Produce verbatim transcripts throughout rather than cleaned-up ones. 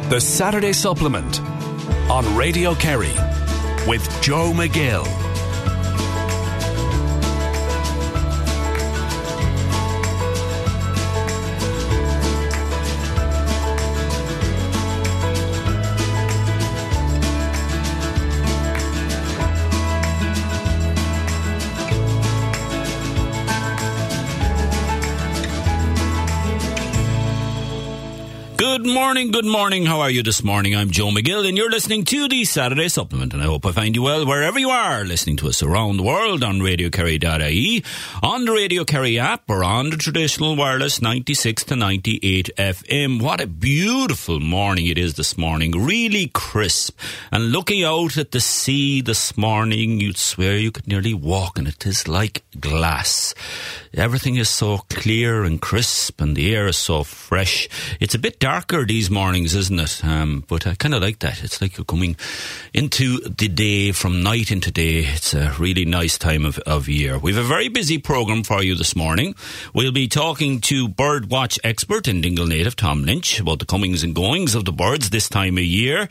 The Saturday Supplement on Radio Kerry with Joe McGill. Good morning, good morning. How are you this morning? I'm Joe McGill and you're listening to the Saturday Supplement, and I hope I find you well wherever you are listening to us around the world on radio kerry dot I E, on the Radio Kerry app, or on the traditional wireless ninety-six to ninety-eight F M. What a beautiful morning it is this morning. Really crisp. And looking out at the sea this morning, you'd swear you could nearly walk in it. It is like glass. Everything is so clear and crisp and the air is so fresh. It's a bit darker these mornings, isn't it? Um, but I kind of like that. It's like you're coming into the day from night into day. It's a really nice time of, of year. We have a very busy programme for you this morning. We'll be talking to birdwatch expert and Dingle native Tom Lynch about the comings and goings of the birds this time of year.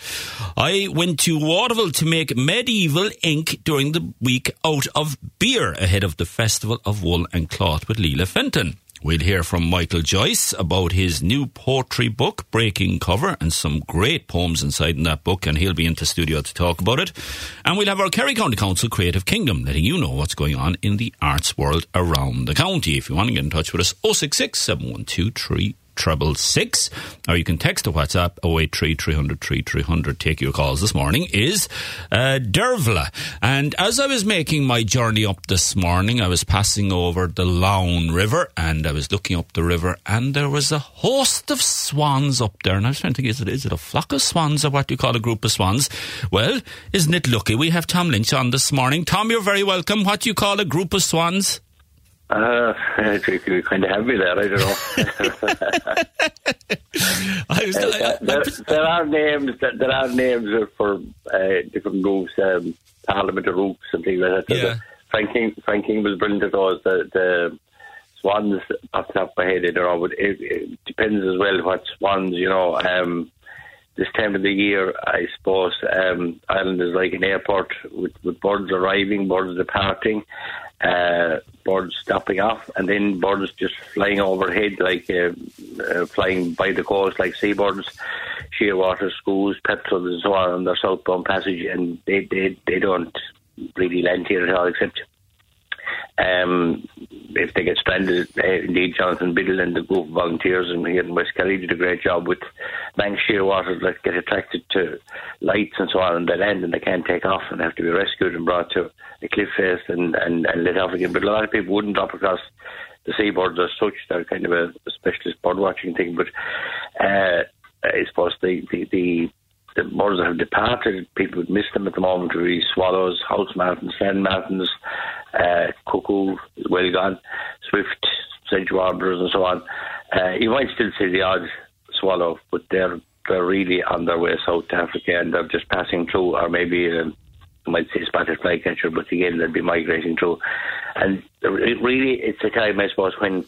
I went to Waterville to make medieval ink during the week out of beer ahead of the Festival of Wool and Cloth with Leela Fenton. We'll hear from Michael Joyce about his new poetry book, Breaking Cover, and some great poems inside in that book, and he'll be into studio to talk about it. And we'll have our Kerry County Council Creative Kingdom, letting you know what's going on in the arts world around the county. If you want to get in touch with us, oh six six, seven one two, three Treble six, or you can text or WhatsApp oh eight three, three hundred, three hundred. Take your calls this morning is uh, Dervla. And as I was making my journey up this morning, I was passing over the Lown River, and I was looking up the river, and there was a host of swans up there. And I was trying to think, is it, is it a flock of swans, or what do you call a group of swans? Well, isn't it lucky we have Tom Lynch on this morning? Tom, you're very welcome. What do you call a group of swans? Uh, you kind of have me there, I don't know. I was, uh, I, I, there, there are names, there are names for uh, different groups, um, Parliament of Rooks and things like that. Yeah. Frank King, Frank King was brilliant at those. The, the swans off the top of my head, I don't know, but it, it depends as well what swans, you know. Um, this time of the year, I suppose, um, Ireland is like an airport with, with birds arriving, birds departing, uh, birds stopping off, and then birds just flying overhead, like uh, uh, flying by the coast, like seabirds, shearwaters, schools, petrels, and so on, on their southbound passage, and they, they, they don't really land here at all, except Um, if they get stranded. Uh, indeed, Jonathan Biddle and the group of volunteers and here in West Kerry did a great job with bank shearwaters that get attracted to lights and so on, and they land and they can't take off and have to be rescued and brought to a cliff face and, and, and let off again. But a lot of people wouldn't drop across the seabirds as such. They're kind of a, a specialist bird watching thing. But uh, I suppose the, the, the The birds that have departed, people would miss them at the moment, would be swallows, house martins, sand martins, uh, cuckoo is well gone, swift, sedge warblers and so on. Uh, you might still see the odd swallow, but they're they're really on their way south to Africa and they're just passing through, or maybe um, you might say spotted flycatcher, but again they'll be migrating through. And it really, it's a time, I suppose, when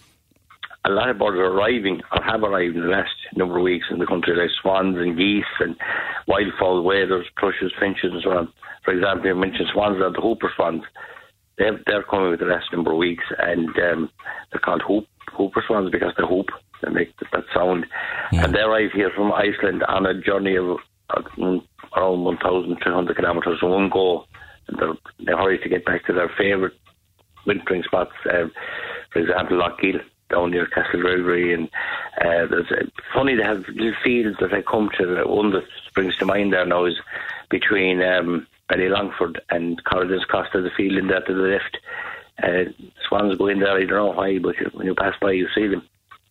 a lot of birds are arriving or have arrived in the last number of weeks in the country, like swans and geese and wildfowl, waders, thrushes, finches and so on. For example, you mentioned swans, are the hooper swans. They're, they're coming with the last number of weeks, and um, they're called hoop, hooper swans because they hoop, they make that sound. Yeah. And they arrive here from Iceland on a journey of uh, around one thousand three hundred kilometres in one go. And they're, they hurry to get back to their favourite wintering spots, uh, for example, Lochgill, down near Castle Gregory, and uh, there's uh, funny they have little fields that I come to. One that springs to mind there now is between um, Ballylongford and Corridors Costa, the field in there to the left. Uh, swans go in there, I don't know why, but when you pass by you see them.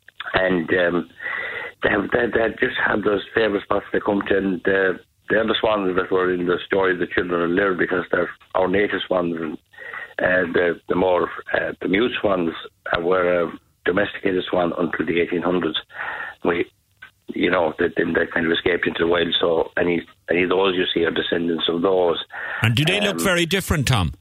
And um, they, have, they, they just have those favourite spots they come to, and uh, they're the swans that were in the story of the Children of Lir, because they're our native swans, and uh, the, the more uh, the mute swans were uh, domesticated swan until the eighteen hundreds. We, you know, they, then they kind of escaped into the wild. So any any of those you see are descendants of those. And do they um, look very different, Tom?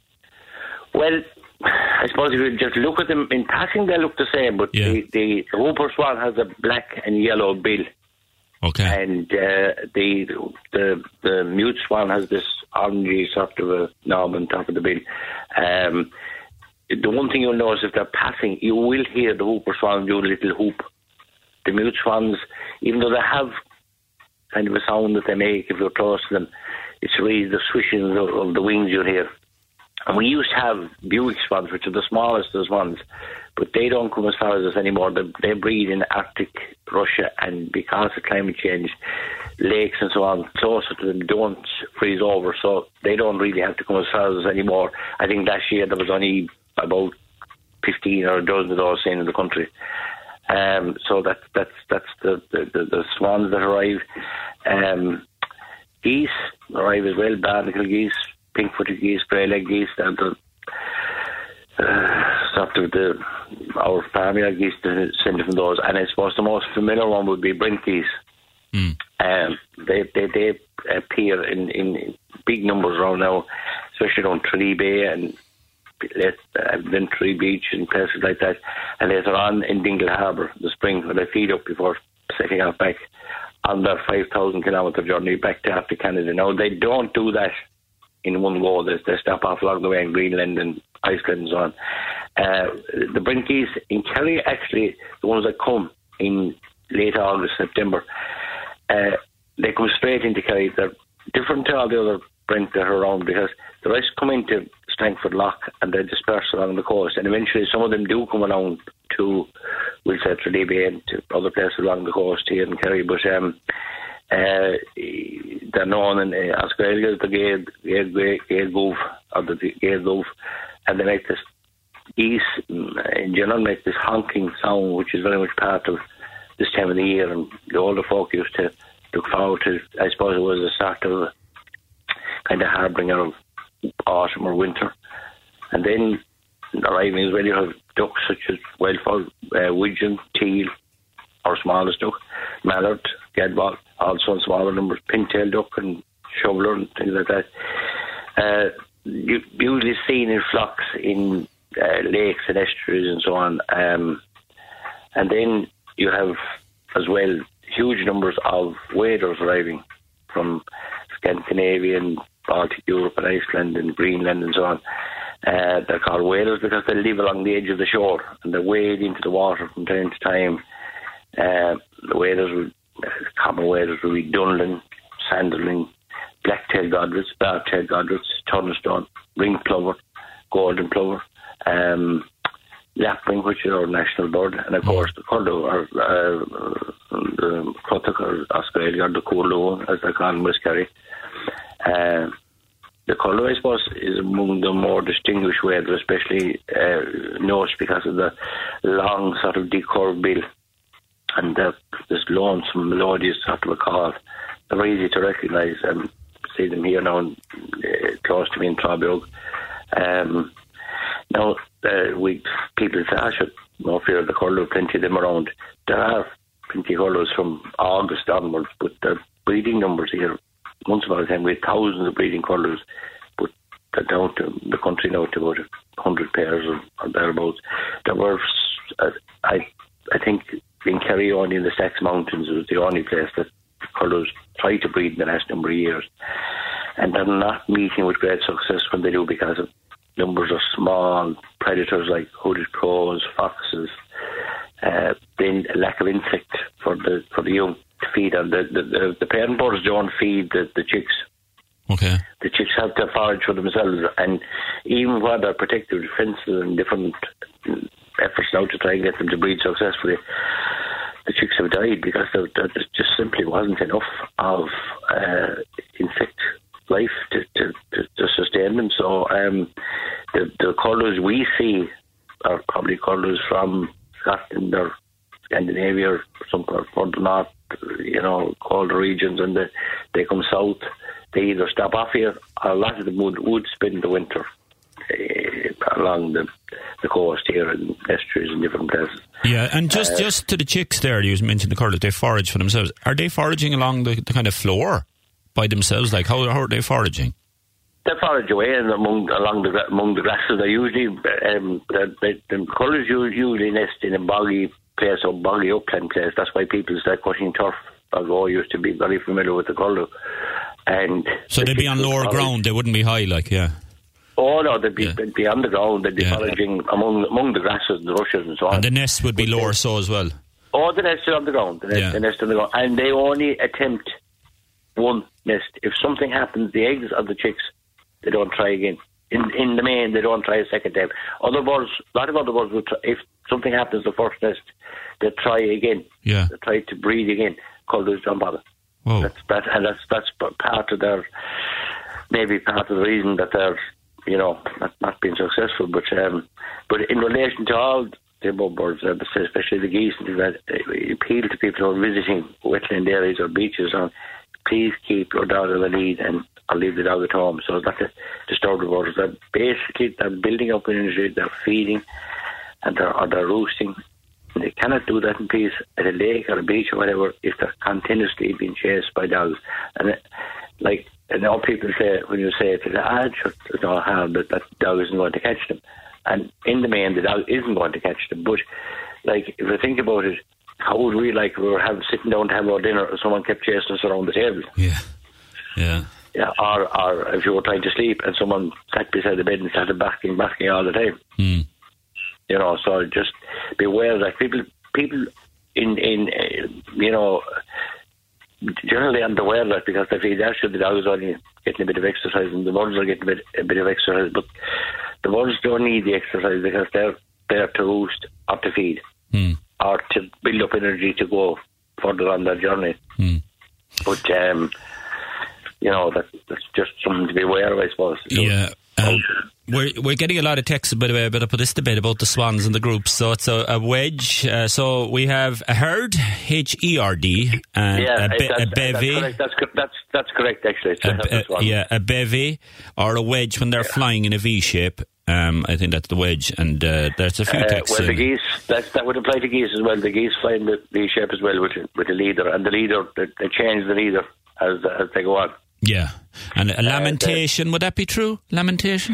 Well, I suppose if you just look at them in passing, they look the same. But yeah. the, the Hooper swan has a black and yellow bill, Okay. And uh, the the the mute swan has this orangey sort of a knob on top of the bill. Um, the one thing you'll notice if they're passing, you will hear the whooper swan do a little hoop. The mute swans, even though they have kind of a sound that they make if you're close to them, it's really the swishing of, of the wings you'll hear. And we used to have Buick swans, which are the smallest of the swans, but they don't come as far as us anymore. They, they breed in Arctic Russia, and because of climate change, lakes and so on closer to them don't freeze over, so they don't really have to come as far as us anymore. I think last year there was only about fifteen or a dozen of those in the country. Um, so that's that's that's the, the, the, the swans that arrive. Um, geese arrive as well, barnacle geese, pink-footed geese, grey-leg geese, and the uh, sort of the our farmyard geese descend from those. And I suppose the most familiar one would be brent geese. Mm. Um, they they they appear in, in big numbers around now, especially around Tralee Bay and Ventry Beach and places like that. And later on in Dingle Harbour, the spring, when they feed up before setting off back on their five thousand kilometre journey back to after Canada. Now, they don't do that in one go. They, they stop off along the way in Greenland and Iceland and so on. Uh, the brent geese in Kerry, actually, the ones that come in late August, September, uh, they come straight into Kerry. They're different to all the other brent that are around because the rest come into Strangford Lough and they disperse along the coast, and eventually some of them do come along to, we'll say, Tralee Bay and to other places along the coast here in Kerry, but um, uh, they're known in uh, Australia as the Gael Goof or the Gael Goof, and they make this geese in general make this honking sound, which is very much part of this time of the year, and the older folk used to look forward to. I suppose it was a sort of kind of harbinger of autumn or winter. And then arriving as well, you have ducks such as wildfowl, uh, widgeon, teal, our smallest duck, mallard, gadwall, also in smaller numbers, pintail duck and shoveler and things like that. Uh, you usually seen in flocks in uh, lakes and estuaries and so on. Um, and then you have as well huge numbers of waders arriving from Scandinavian, Baltic Europe and Iceland and Greenland and so on. Uh, they're called waders because they live along the edge of the shore and they wade into the water from time to time. Uh, the waders, would, uh, common waders would be Dunlin, Sanderling, black-tailed godrits, dark-tailed godrits, turnstone, ring plover, golden plover, um, lapwing, which is our national bird, and of course the curlew, or uh, the Cruttock or Australia, or the curlew, as they call them, West Kerry. Uh, the curlew, I suppose, is among the more distinguished waders, especially uh, noticed because of the long sort of decurved bill and the, this lonesome, melodious sort of a call. They're easy to recognise. I see them here now, uh, close to me in Trabog. Um, now, uh, we people say, I should no fear of the curlew, plenty of them around. There are plenty of curlews from August onwards, but the breeding numbers here, once upon a time, we had thousands of breeding curlews, but they're down to the country now to about one hundred pairs or, or thereabouts. There were, uh, I I think, in Kerry, only in the Sax Mountains, was the only place that curlews try to breed in the last number of years. And they're not meeting with great success when they do because of numbers of small predators like hooded crows, foxes, uh, then a lack of insect for the for the young to feed on. The, the, the, the parent birds don't feed the, the chicks. Okay. The chicks have to forage for themselves, and even while they're protective defences and different efforts now to try and get them to breed successfully, the chicks have died because there, there just simply wasn't enough of uh, insect life to, to, to, to sustain them. So um, the, the curlews we see are probably curlews from Scotland or Scandinavia or somewhere further north, you know, colder regions, and they, they come south. They either stop off here, or a lot of them would, would spend the winter uh, along the, the coast here in estuaries and different places. Yeah, and just, uh, just to the chicks there, you mentioned the curlews, they forage for themselves. Are they foraging along the, the kind of floor by themselves? Like, how, how are they foraging? They forage away and among along the among the grasses. They usually um, they, the curlews usually nest in a boggy place or boggy upland place. That's why people start cutting turf ago, I used to be very familiar with the colour. And so they'd be on lower ground, they wouldn't be high, like, yeah. Oh no, they'd be, yeah. they'd be on the ground, they'd be yeah. foraging among among the grasses and the rushes and so on. And the nest would be but lower they, so as well? Oh, the nest is on the ground, the nest, yeah. the nest on the ground. And they only attempt one nest. If something happens, the eggs of the chicks, they don't try again. In in the main, they don't try a second time. Other birds, a lot of other birds, would try, if something happens the first nest, they try again. Yeah. They try to breed again. Colours don't bother. Whoa. That's that, and that's that's part of their, maybe part of the reason that they're, you know, not, not being successful. But um, but in relation to all the above birds, especially the geese, that appeal to people who are visiting wetland areas or beaches, on please keep your dog on the lead and or leave the dog at home. So not to disturb the birds. They're basically they're building up energy, they're feeding, and they're or they're roosting. And they cannot do that in peace at a lake or a beach or whatever if they're continuously being chased by dogs. And it, like, and all people say, when you say it, ah, there's no harm, that that dog isn't going to catch them. And in the main, the dog isn't going to catch them. But, like, if you think about it, how would we, like, we were having, sitting down to have our dinner and someone kept chasing us around the table? Yeah, yeah. Yeah, or, or if you were trying to sleep and someone sat beside the bed and started barking, barking all the time. Mm. You know, so just beware that people, people in, in uh, you know, generally underwear that because they feel actually the dog is only getting a bit of exercise and the birds are getting a bit, a bit of exercise, but the birds don't need the exercise because they're there to roost or to feed mm. or to build up energy to go further on their journey. Mm. But, um, you know, that, that's just something to be aware of, I suppose. So, yeah. Um, we're we're getting a lot of texts by the way about this debate about the swans and the groups. So it's a, a wedge. Uh, so we have a herd, H E R D, and yeah, a, be- a bevy. That's, that's that's that's correct actually. It's a, a, yeah, a bevy or a wedge when they're yeah. flying in a V shape. Um, I think that's the wedge, and uh, there's a few uh, texts. Well, the in. geese that that would apply to geese as well. The geese fly in the V shape as well with with the leader, and the leader they, they change the leader as as they go on. Yeah, and a lamentation uh, would that be true? Lamentation.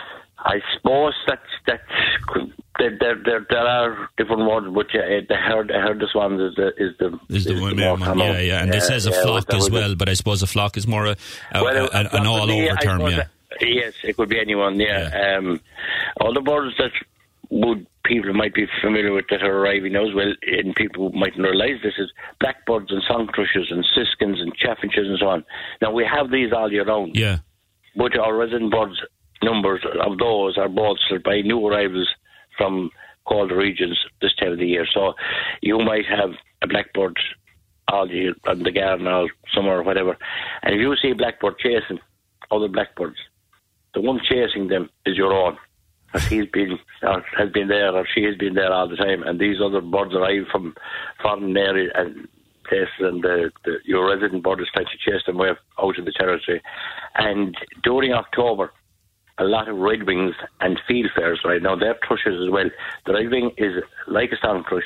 I suppose that's that's there. There, there, there are different words, but uh, the herd, the herd of swans is the is the is the, is one, the yeah, more common. yeah, yeah. And yeah, this says a yeah, flock as well, it. But I suppose a flock is more a, a, well, a, a, an all-over term. Yeah. That, yes, it could be anyone. Yeah. yeah. Um, all the birds that would people might be familiar with that are arriving now as well, and people mightn't realise this is blackbirds and song thrushes and siskins and chaffinches and so on. Now we have these all year round. Yeah. But our resident birds numbers of those are bolstered by new arrivals from colder regions this time of the year. So you might have a blackbird all year in the garden all summer or whatever, and if you see a blackbird chasing other blackbirds, the one chasing them is your own, as he's been or has been there or she has been there all the time, and these other birds arrive from foreign areas and places, and the, the, your resident bird is trying to chase them away out of the territory. And during October, a lot of redwings and fieldfares right now, they're thrushes as well. The redwing is like a song thrush.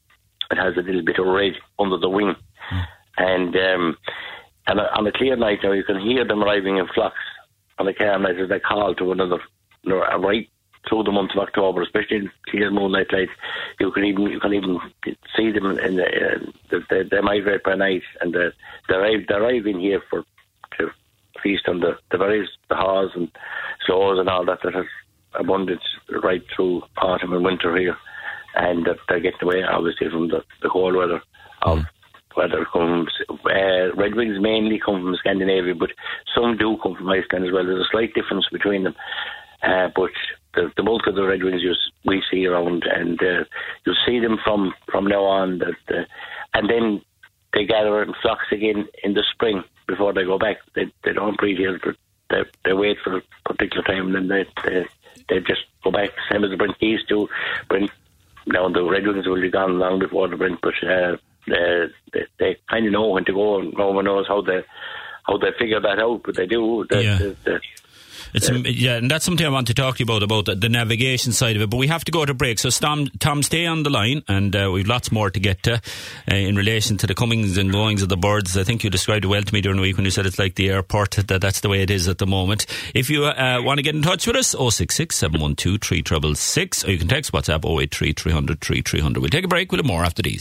It has a little bit of red under the wing. Mm. And um, and on a clear night now, you can hear them arriving in flocks. On a clear night, as they call to one another, you know, right through the month of October, especially in clear moonlight lights. You can even you can even see them in the, uh, they, they migrate by night, and they they arrive they arrive in here for to feast on the, the berries, the haws and sloes and all that that has abundance right through autumn and winter here, and that they're getting away obviously from the, the cold weather of mm. weather comes. Uh, redwings mainly come from Scandinavia, but some do come from Iceland as well. There's a slight difference between them, uh, but the, the bulk of the redwings you, we see around, and uh, you'll see them from, from now on. That uh, and then they gather in flocks again in the spring before they go back. They they don't breed here, but they they wait for a particular time, and then they they, they just go back. Same as the Brent geese do. Brent, now the redwings will be gone long before the Brent, but uh, they they, they kind of know when to go, and no one knows how they how they figure that out, but they do. They, yeah. they, they, It's, yeah, and that's something I want to talk to you about, about the, the navigation side of it. But we have to go to break. So, Tom, Tom stay on the line, and uh, we've lots more to get to uh, in relation to the comings and goings of the birds. I think you described it well to me during the week when you said it's like the airport, that that's the way it is at the moment. If you uh, want to get in touch with us, oh six six, seven one two, three six six six, or you can text WhatsApp oh eight three, three hundred, three three hundred. We'll take a break with more after these.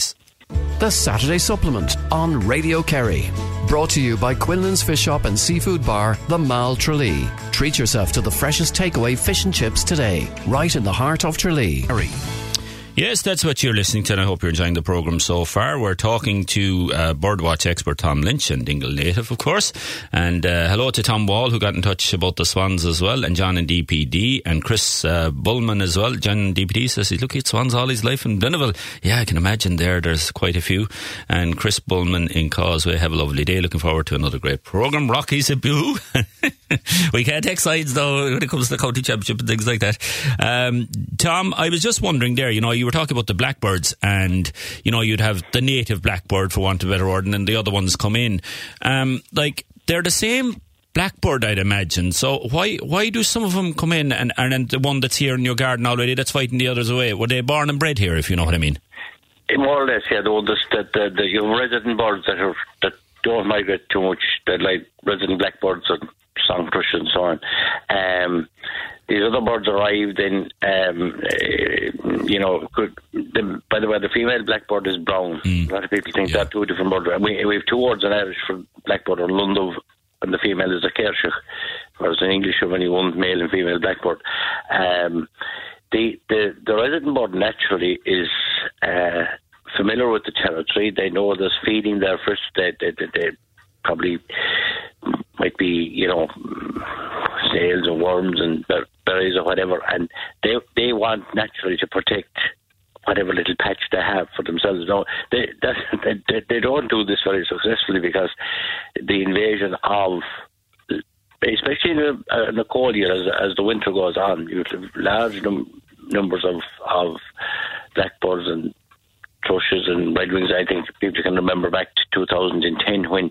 The Saturday Supplement on Radio Kerry. Brought to you by Quinlan's Fish Shop and Seafood Bar, the Mall Tralee. Treat yourself to the freshest takeaway fish and chips today, right in the heart of Tralee. Yes, that's what you're listening to, and I hope you're enjoying the programme so far. We're talking to uh, birdwatch expert Tom Lynch and Dingle native, of course. And uh, hello to Tom Wall, who got in touch about the swans as well, and John in D P D, and Chris uh, Bullman as well. John in D P D says he's looking at swans all his life in Blineville. Yeah, I can imagine there. There's quite a few. And Chris Bullman in Causeway, have a lovely day. Looking forward to another great programme. Rocky's a boo. We can't take sides, though, when it comes to the county championship and things like that. Um, Tom, I was just wondering there, you know, you were talking about the blackbirds, and, you know, you'd have the native blackbird, for want of a better word, and then the other ones come in. Um, like, they're the same blackbird, I'd imagine. So why why do some of them come in, and, and then the one that's here in your garden already, that's fighting the others away? Were they born and bred here, if you know what I mean? More or less, yeah. The ones that the, the, the resident birds that are that don't migrate too much, that like resident blackbirds and song thrush and so on. Um, these other birds arrived in, um, uh, you know, could, the, by the way, the female blackbird is brown. Mm. A lot of people think yeah. that two different birds. We, we have two words in Irish for blackbird, or Lundov, and the female is a Kershach, whereas in English you have only one male and female blackbird. Um, the, the, the resident bird naturally is uh, familiar with the territory. They know there's feeding there first. They, they, they, they probably might be, you know, snails or worms and berries or whatever, and they they want naturally to protect whatever little patch they have for themselves. No, they that, they they don't do this very successfully, because the invasion of, especially in the, in the cold year, as as the winter goes on, you have large num- numbers of of blackbirds and thrushes and redwings. I think people can remember back to two thousand ten when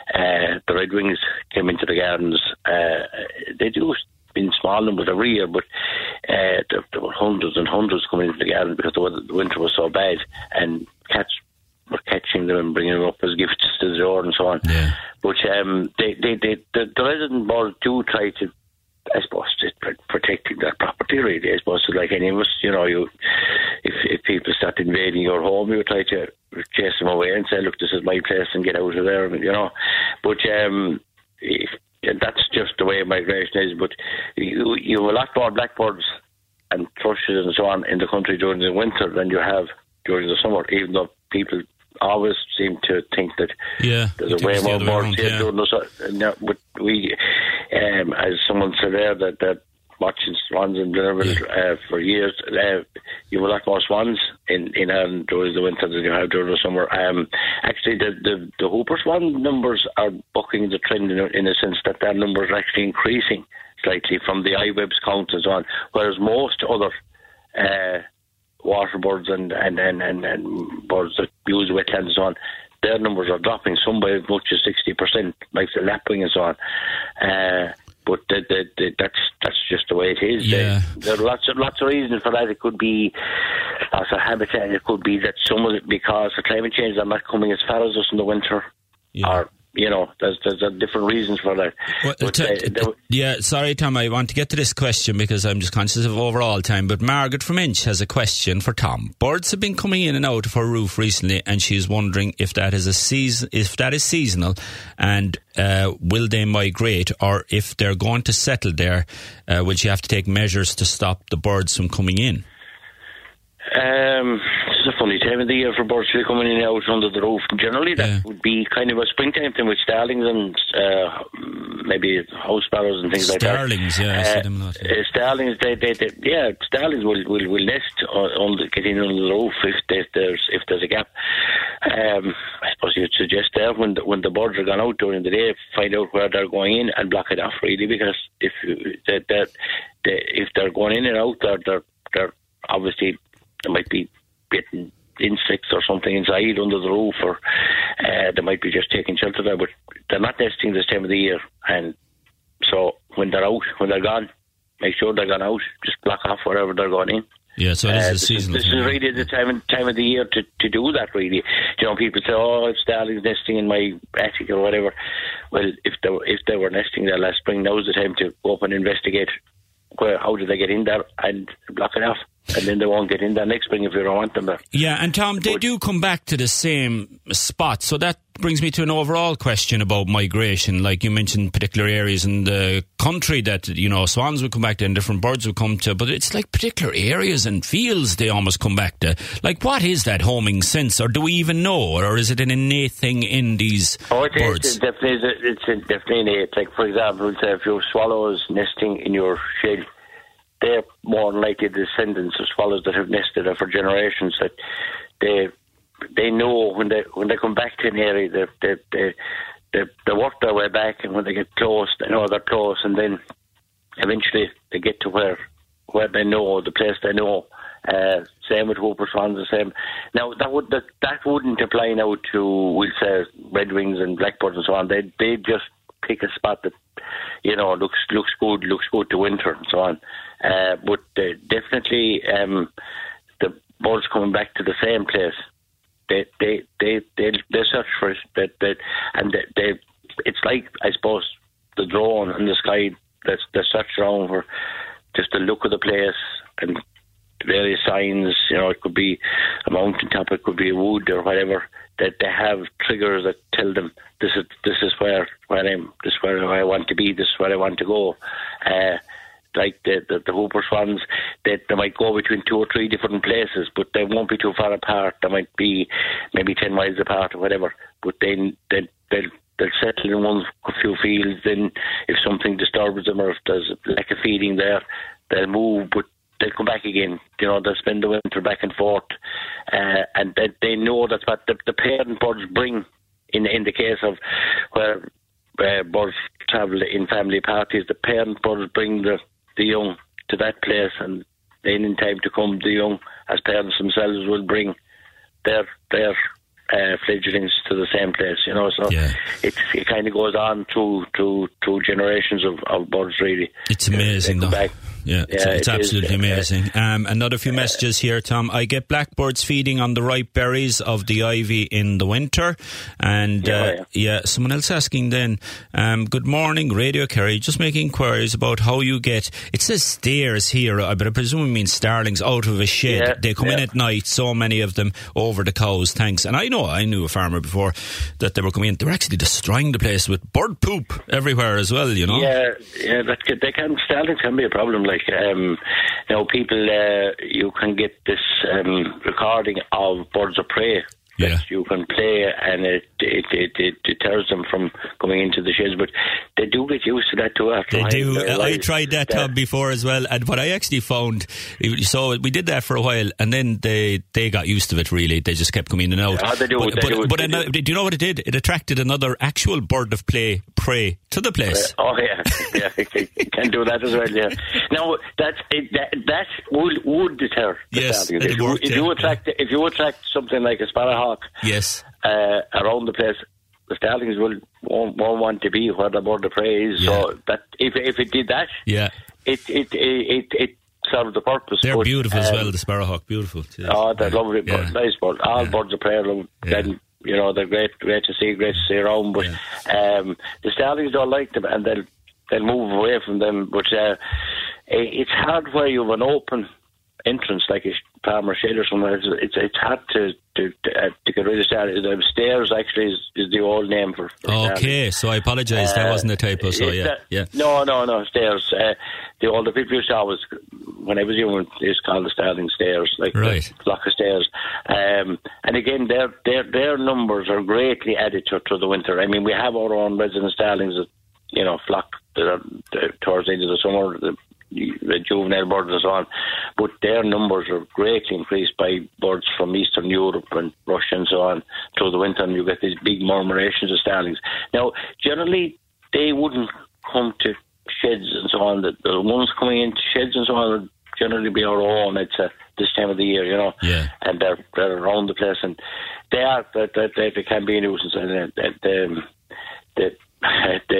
uh, the redwings came into the gardens. Uh, they do in small numbers every year, but uh, there, there were hundreds and hundreds coming into the garden because the, weather, the winter was so bad, and cats were catching them and bringing them up as gifts to the door and so on. Yeah. But um, they, they, they, the, the resident birds do try to, I suppose, just protecting their property, really. I suppose, like any of us, you know, you if, if people start invading your home, you try to chase them away and say, look, this is my place, and get out of there, you know. But um, if, that's just the way migration is. But you, you have a lot more blackbirds and thrushes and so on in the country during the winter than you have during the summer, even though people always seem to think that yeah, there's a way more birds here during the summer. But we, um, as someone said there, that, that watching swans in Blineville yeah. uh, for years, uh, you have a lot more swans in, in Ireland during the winter than you have during the summer. Um, actually, the, the, the Hooper swan numbers are bucking the trend in a, in a sense that their numbers are actually increasing slightly from the iWeb's count and so on, whereas most other uh, water birds and, and, and, and, and birds that use wetlands and so on, their numbers are dropping, some by as much as sixty percent, like the lapwing and so on. Uh, But the, the, the, that's that's just the way it is. Yeah. There, there are lots of lots of reasons for that. It could be loss of habitat. It could be that some of it, because of climate change, they're not coming as far as us in the winter. Yeah. Or, you know, there's there's uh, different reasons for that. Well, but, t- uh, t- yeah, sorry, Tom, I want to get to this question because I'm just conscious of overall time. But Margaret from Inch has a question for Tom. Birds have been coming in and out of her roof recently, and she's wondering if that is a season, if that is seasonal, and uh, will they migrate, or if they're going to settle there, uh, will she have to take measures to stop the birds from coming in? Um, it's a funny time of the year for birds to be coming in and out under the roof. Generally, that yeah. would be kind of a springtime thing with starlings and uh, maybe house sparrows and things starlings, like that. Yeah, uh, I see them a lot. Yeah, uh, starlings, they, they, they, yeah, starlings will, will, will nest on the, get in under the roof if, they, if there's if there's a gap. Um, I suppose you'd suggest there when the, when the birds are gone out during the day, find out where they're going in and block it off, really, because if that that they, if they're going in and out, they're they're, they're obviously. There might be getting insects or something inside under the roof, or uh, they might be just taking shelter there, but they're not nesting this time of the year. And so when they're out, when they're gone, make sure they're gone out, just block off wherever they're going in. Yeah, so this uh, is this seasonal. Is, this is really the time time of the year to, to do that, really. You know, people say, oh, it's starlings nesting in my attic or whatever. Well, if they, if they were nesting there last spring, now's the time to go up and investigate where, how did they get in there and block it off. and then they won't get in there next spring if you don't want them there. Yeah, and Tom, they but, do come back to the same spot, so that brings me to an overall question about migration. Like you mentioned, particular areas in the country that, you know, swans would come back to and different birds would come to, but it's like particular areas and fields they almost come back to. Like, what is that homing sense, or do we even know, or is it an innate thing in these oh, it birds? Is, it definitely is. It's definitely innate. Like, for example, say if you have swallows nesting in your shed, they're more than likely descendants of swallows that have nested there for generations, that they they know when they when they come back to an area, they they they they, they work their way back, and when they get close, they know they're close, and then eventually they get to where where they know, the place they know. Uh, same with whooper swans, the same. Now that would that, that wouldn't apply now to, we'll say, redwings and blackbirds and so on. They they just pick a spot that, you know, looks looks good, looks good to winter and so on. Uh, but uh, definitely um, the birds coming back to the same place. They they they they, they search for it. They, they, and they, they it's like, I suppose, the drone in the sky. They, they search around for just the look of the place and various signs. You know, it could be a mountain top, it could be a wood or whatever. That they have triggers that tell them this is this is where where I'm this is where I want to be. This is where I want to go. Uh, like the, the the whooper swans, they they might go between two or three different places, but they won't be too far apart. They might be maybe ten miles apart or whatever. But then they they'll they'll settle in one few fields. Then if something disturbs them or if there's a lack of feeding there, they'll move. But they'll come back again. You know, they'll spend the winter back and forth, uh, and they, they know that's what the, the parent birds bring. In in the case of where uh, birds travel in family parties, the parent birds bring the, the young to that place, and then in time to come, the young, as parents themselves, will bring their their uh, fledglings to the same place. You know, so yeah. it's, it kind of goes on through through through generations of, of birds. Really, it's amazing, though. Back. Yeah, it's, yeah, it's it absolutely is, amazing. Um, another few messages here, Tom. I get blackbirds feeding on the ripe berries of the ivy in the winter. And, yeah, uh, yeah. yeah, someone else asking then, um, good morning, Radio Kerry. Just making inquiries about how you get, it says stairs here, but I presume it means starlings out of a shed. Yeah, they come yeah. in at night, so many of them, over the cows, thanks. And I know, I knew a farmer before that they were coming in. They were actually destroying the place with bird poop everywhere as well, you know? Yeah, yeah, that could, they can, starlings can be a problem, like, Um, you know, people, uh, you can get this um, recording of birds of prey that yeah. you can play, and it it, it it deters them from coming into the sheds. But they do get used to that too after. They do. I lives. tried that, Tom, before as well. And what I actually found, so we did that for a while, and then they, they got used to it, really. They just kept coming in and out. Yeah, they do. But, they but, do, but they another, do. do you know what it did? It attracted another actual bird of prey, prey to the place. Uh, oh, yeah. yeah, it can do that as well, yeah. Now, that's, it, that, that would, would deter the yes, starlings. If, worked, if, yeah. you attract, if you attract something like a sparrowhawk, yes. Uh, around the place, the starlings will won't, won't want to be where the bird of prey is. Yeah. So that if if it did that, yeah, it it it it, it served the purpose. They're but, beautiful um, as well. The sparrowhawk, beautiful. Too. Oh, they're yeah. lovely, yeah. nice birds. All yeah. birds of prey, love, yeah. then you know they're great, great to see, great to see around. But yeah. um, the starlings don't like them, and they'll they'll move away from them. But uh, it's hard where you have an open entrance like a farmer shed or something. It's it's, it's hard to to to, uh, to get rid of starlings. The stairs actually is, is the old name for. for okay, so I apologise. Uh, that wasn't a typo. So yeah, that, yeah. No, no, no stairs. Uh, the older people used to always, when I was young, they used to call the starling stairs, like right. the flock of stairs. Um, and again, their their their numbers are greatly added to through the winter. I mean, we have our own resident starlings that you know flock that are, uh, towards the end of the summer. The, the juvenile birds and so on, but their numbers are greatly increased by birds from Eastern Europe and Russia and so on through the winter, and you get these big murmurations of starlings. Now, generally, they wouldn't come to sheds and so on. The, the ones coming into sheds and so on would generally be our own. It's uh, this time of the year, you know, yeah. and they're, they're around the place, and they are, they, they, they can be a nuisance, and they, they, they, they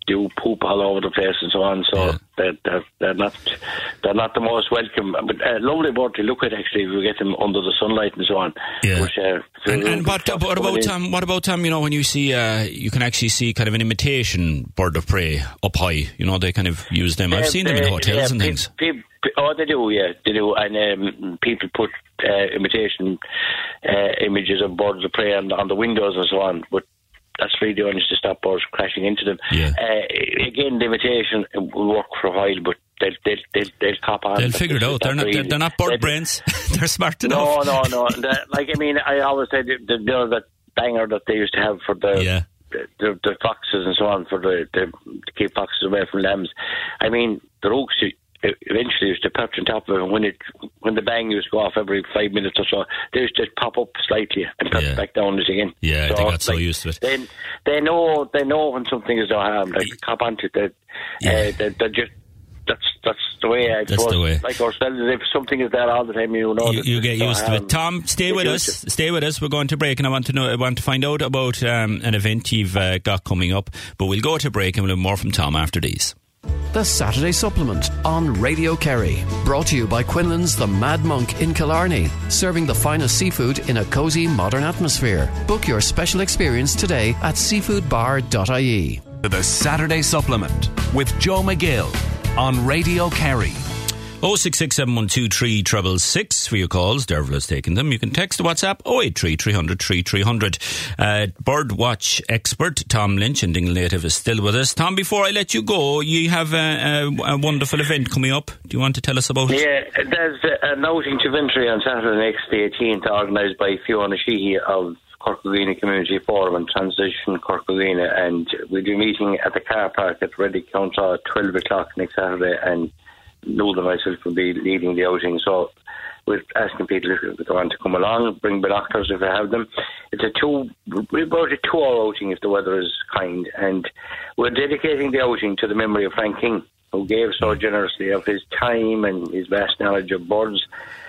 do poop all over the place and so on. So yeah. they're, they're they're not they're not the most welcome. But uh, lovely bird to look at actually if you get them under the sunlight and so on. Yeah. Which, uh, and and what, what about um, what about um, you know, when you see uh, you can actually see kind of an imitation bird of prey up high. You know, they kind of use them. I've uh, seen them in uh, hotels yeah, and pe- things. Pe- pe- oh, they do, yeah, they do. And um, people put uh, imitation uh, images of birds of prey on, on the windows and so on. But that's really only to stop birds crashing into them. Yeah. Uh, again, the imitation will work for a while, but they'll, they'll, they'll, they'll cop on. They'll figure it out. They're not, they're, they're not bird brains. They're smart enough. No, no, no. the, like, I mean, I always said, the, the, you know, that banger that they used to have for the, yeah. the, the, the foxes and so on, for the, the to keep foxes away from lambs. I mean, the rooks eventually used to perch on top of it, and when it when the bang used to go off every five minutes or so, they used to pop up slightly and perch yeah. back down it again. Yeah, so, they got like, so used to it. They, they know they know when something is no harm. Like cop onto it. They, yeah. uh, they, they just that's that's the way. I that's suppose. the way. Like ourselves, if something is there all the time, you know, you, you get used to it. Tom, stay with us. Stay with us. We're going to break, and I want to know. I want to find out about um, an event you've uh, got coming up. But we'll go to break, and we'll have more from Tom after these. The Saturday Supplement on Radio Kerry. Brought to you by Quinlan's The Mad Monk in Killarney. Serving the finest seafood in a cosy modern atmosphere. Book your special experience today at seafood bar dot I E. The Saturday Supplement with Joe McGill on Radio Kerry. oh six six, seven one two, three six six for your calls. Derval has taken them. You can text the WhatsApp oh eight three, three hundred, thirty-three hundred. Uh, Birdwatch expert Tom Lynch in Dingle Native is still with us. Tom, before I let you go, you have a, a, a wonderful event coming up. Do you want to tell us about it? Yeah, there's an outing to Vintry on Saturday next, the eighteenth, organised by Fiona Sheehy of Corkagreena Community Forum and Transition Corkagreena, and we'll be meeting at the car park at Reddy Council at twelve o'clock next Saturday, and Noel and myself will be leading the outing. So we're asking people if they want to come along, bring binoculars if they have them. It's a two, about a two-hour outing if the weather is kind, and we're dedicating the outing to the memory of Frank King, who gave so generously of his time and his vast knowledge of birds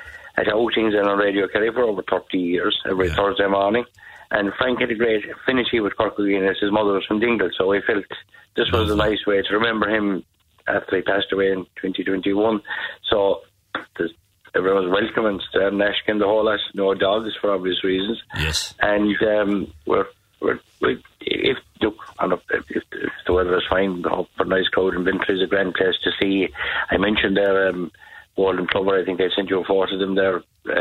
at outings and on Radio Kerry for over thirty years, every yeah. Thursday morning. And Frank had a great affinity with Corkagreena, as his mother was from Dingle, so we felt this was a nice way to remember him after he passed away in twenty twenty-one. So everyone's welcome, and Stan Nashkin, the whole lot, no dogs for obvious reasons. Yes. And um, we're, we're, we're if look, if, if the weather is fine, we hope for a nice crowd in Vintry is a grand place to see. I mentioned there um, Golden Plover. I think I sent you a photo of them there.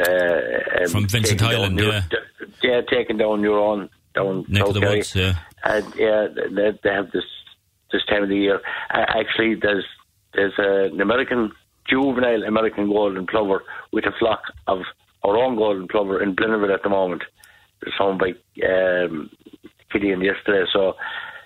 Uh, um, From Vincent Highland, your, yeah. Yeah, taking down your own down Neck South of the Kerry. Woods, yeah. And yeah, they, they have this this time of the year. Uh, actually, there's there's uh, an American juvenile American golden plover with a flock of our own golden plover in Blennerville at the moment. It's found by um, Killian yesterday. So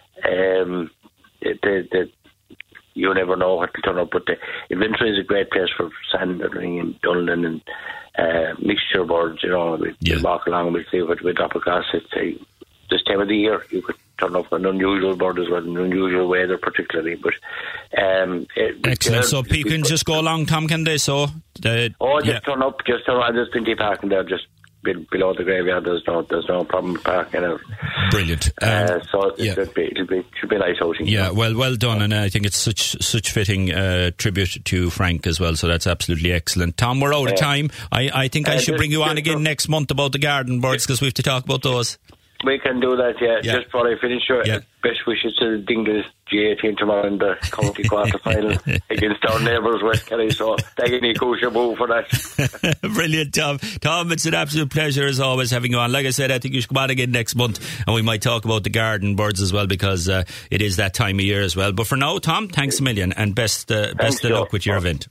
um, the, the, you never know what will turn up. But the Vintry is a great place for sandering and Dunlin and uh, mixture birds. You know, we yeah. walk along and we see what we drop across. It's a, this time of the year you could turn up an unusual bird as well, an unusual weather particularly. But um, it, excellent. Uh, so people can just go along, Tom, can they? So the, oh, just yeah. turn up, just turn up. There's plenty of parking there, just below the graveyard. There's no, there's no problem parking there. Brilliant. Um, uh, so it yeah. should be, it'll be, should be a nice outing. Yeah, well, well done, and I think it's such such fitting uh, tribute to Frank as well. So that's absolutely excellent. Tom, we're out yeah. of time. I, I think I uh, should just, bring you on again for, next month about the garden birds because we have to talk about those. We can do that, yeah. yeah. Just before I finish, sure. Yeah. Best wishes to the Dingle G eighteen tomorrow in the county quarter final against our neighbours West Kerry. So thank you, Kusha Boo, for that. Brilliant, Tom. Tom, it's an absolute pleasure as always having you on. Like I said, I think you should come on again next month, and we might talk about the garden birds as well because uh, it is that time of year as well. But for now, Tom, thanks a million, and best uh, best of luck with your event.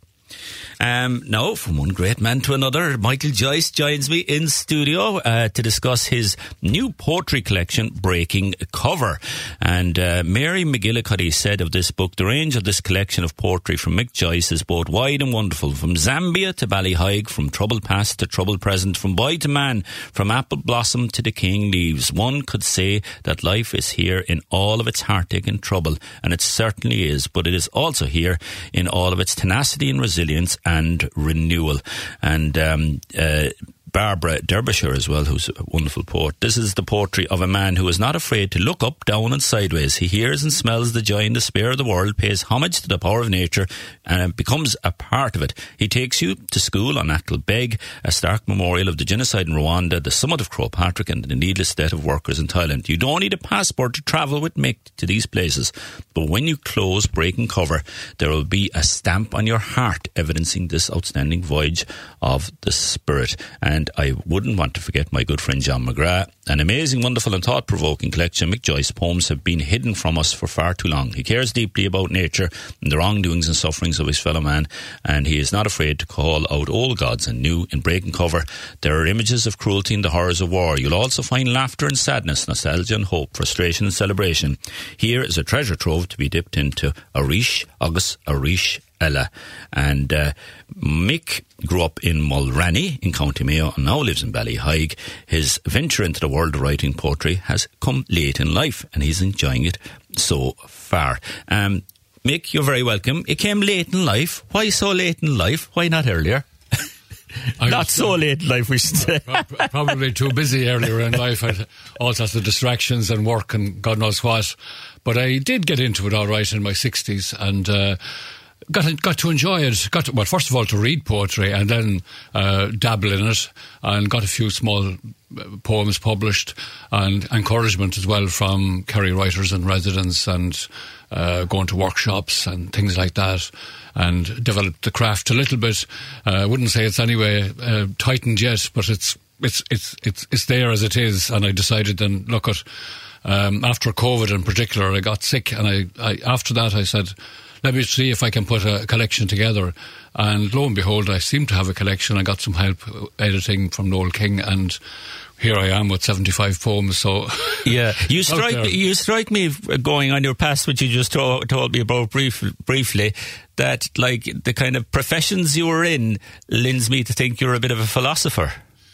Um, now, from one great man to another, Michael Joyce joins me in studio uh, to discuss his new poetry collection, Breaking Cover. And uh, Mary McGillicuddy said of this book, the range of this collection of poetry from Mick Joyce is both wide and wonderful, from Zambia to Ballyhaig, from trouble past to trouble present, from boy to man, from apple blossom to decaying leaves. One could say that life is here in all of its heartache and trouble, and it certainly is, but it is also here in all of its tenacity and resilience and renewal. And um, uh, Barbara Derbyshire as well, who's a wonderful poet. This is the poetry of a man who is not afraid to look up, down and sideways. He hears and smells the joy and despair of the world, pays homage to the power of nature and becomes a part of it. He takes you to school on Achill Beg, a stark memorial of the genocide in Rwanda, the summit of Croagh Patrick and the needless death of workers in Thailand. You don't need a passport to travel with Mick to these places, but when you close breaking cover, there will be a stamp on your heart evidencing this outstanding voyage of the spirit. And And I wouldn't want to forget my good friend John McGrath. An amazing, wonderful and thought-provoking collection. Mick Joyce's poems have been hidden from us for far too long. He cares deeply about nature and the wrongdoings and sufferings of his fellow man, and he is not afraid to call out old gods and new. In Breaking Cover, there are images of cruelty and the horrors of war. You'll also find laughter and sadness, nostalgia and hope, frustration and celebration. Here is a treasure trove to be dipped into. Arish, Agus, Arish, Ella. And uh, Mick grew up in Mulranny in County Mayo and now lives in Ballyhaig. His venture into the world of writing poetry has come late in life and he's enjoying it so far. Um, Mick, you're very welcome. It came late in life. Why so late in life? Why not earlier? Not so late in life, we should say. Probably too busy earlier in life. I had all sorts of distractions and work and God knows what. But I did get into it all right in my sixties and uh, got to, got to enjoy it. Got to, well, first of all, to read poetry and then uh, dabble in it, and got a few small poems published and encouragement as well from Kerry writers and residents, and uh, going to workshops and things like that, and developed the craft a little bit. Uh, I wouldn't say it's anyway uh, tightened yet, but it's it's it's it's it's there as it is. And I decided then, look at um, after COVID in particular, I got sick, and I, I after that I said, let me see if I can put a collection together. And lo and behold, I seem to have a collection. I got some help editing from Noel King, and here I am with seventy-five poems. So yeah, you strike you strike me going on your past, which you just to- told me about brief, briefly. That like the kind of professions you were in lends me to think you're a bit of a philosopher.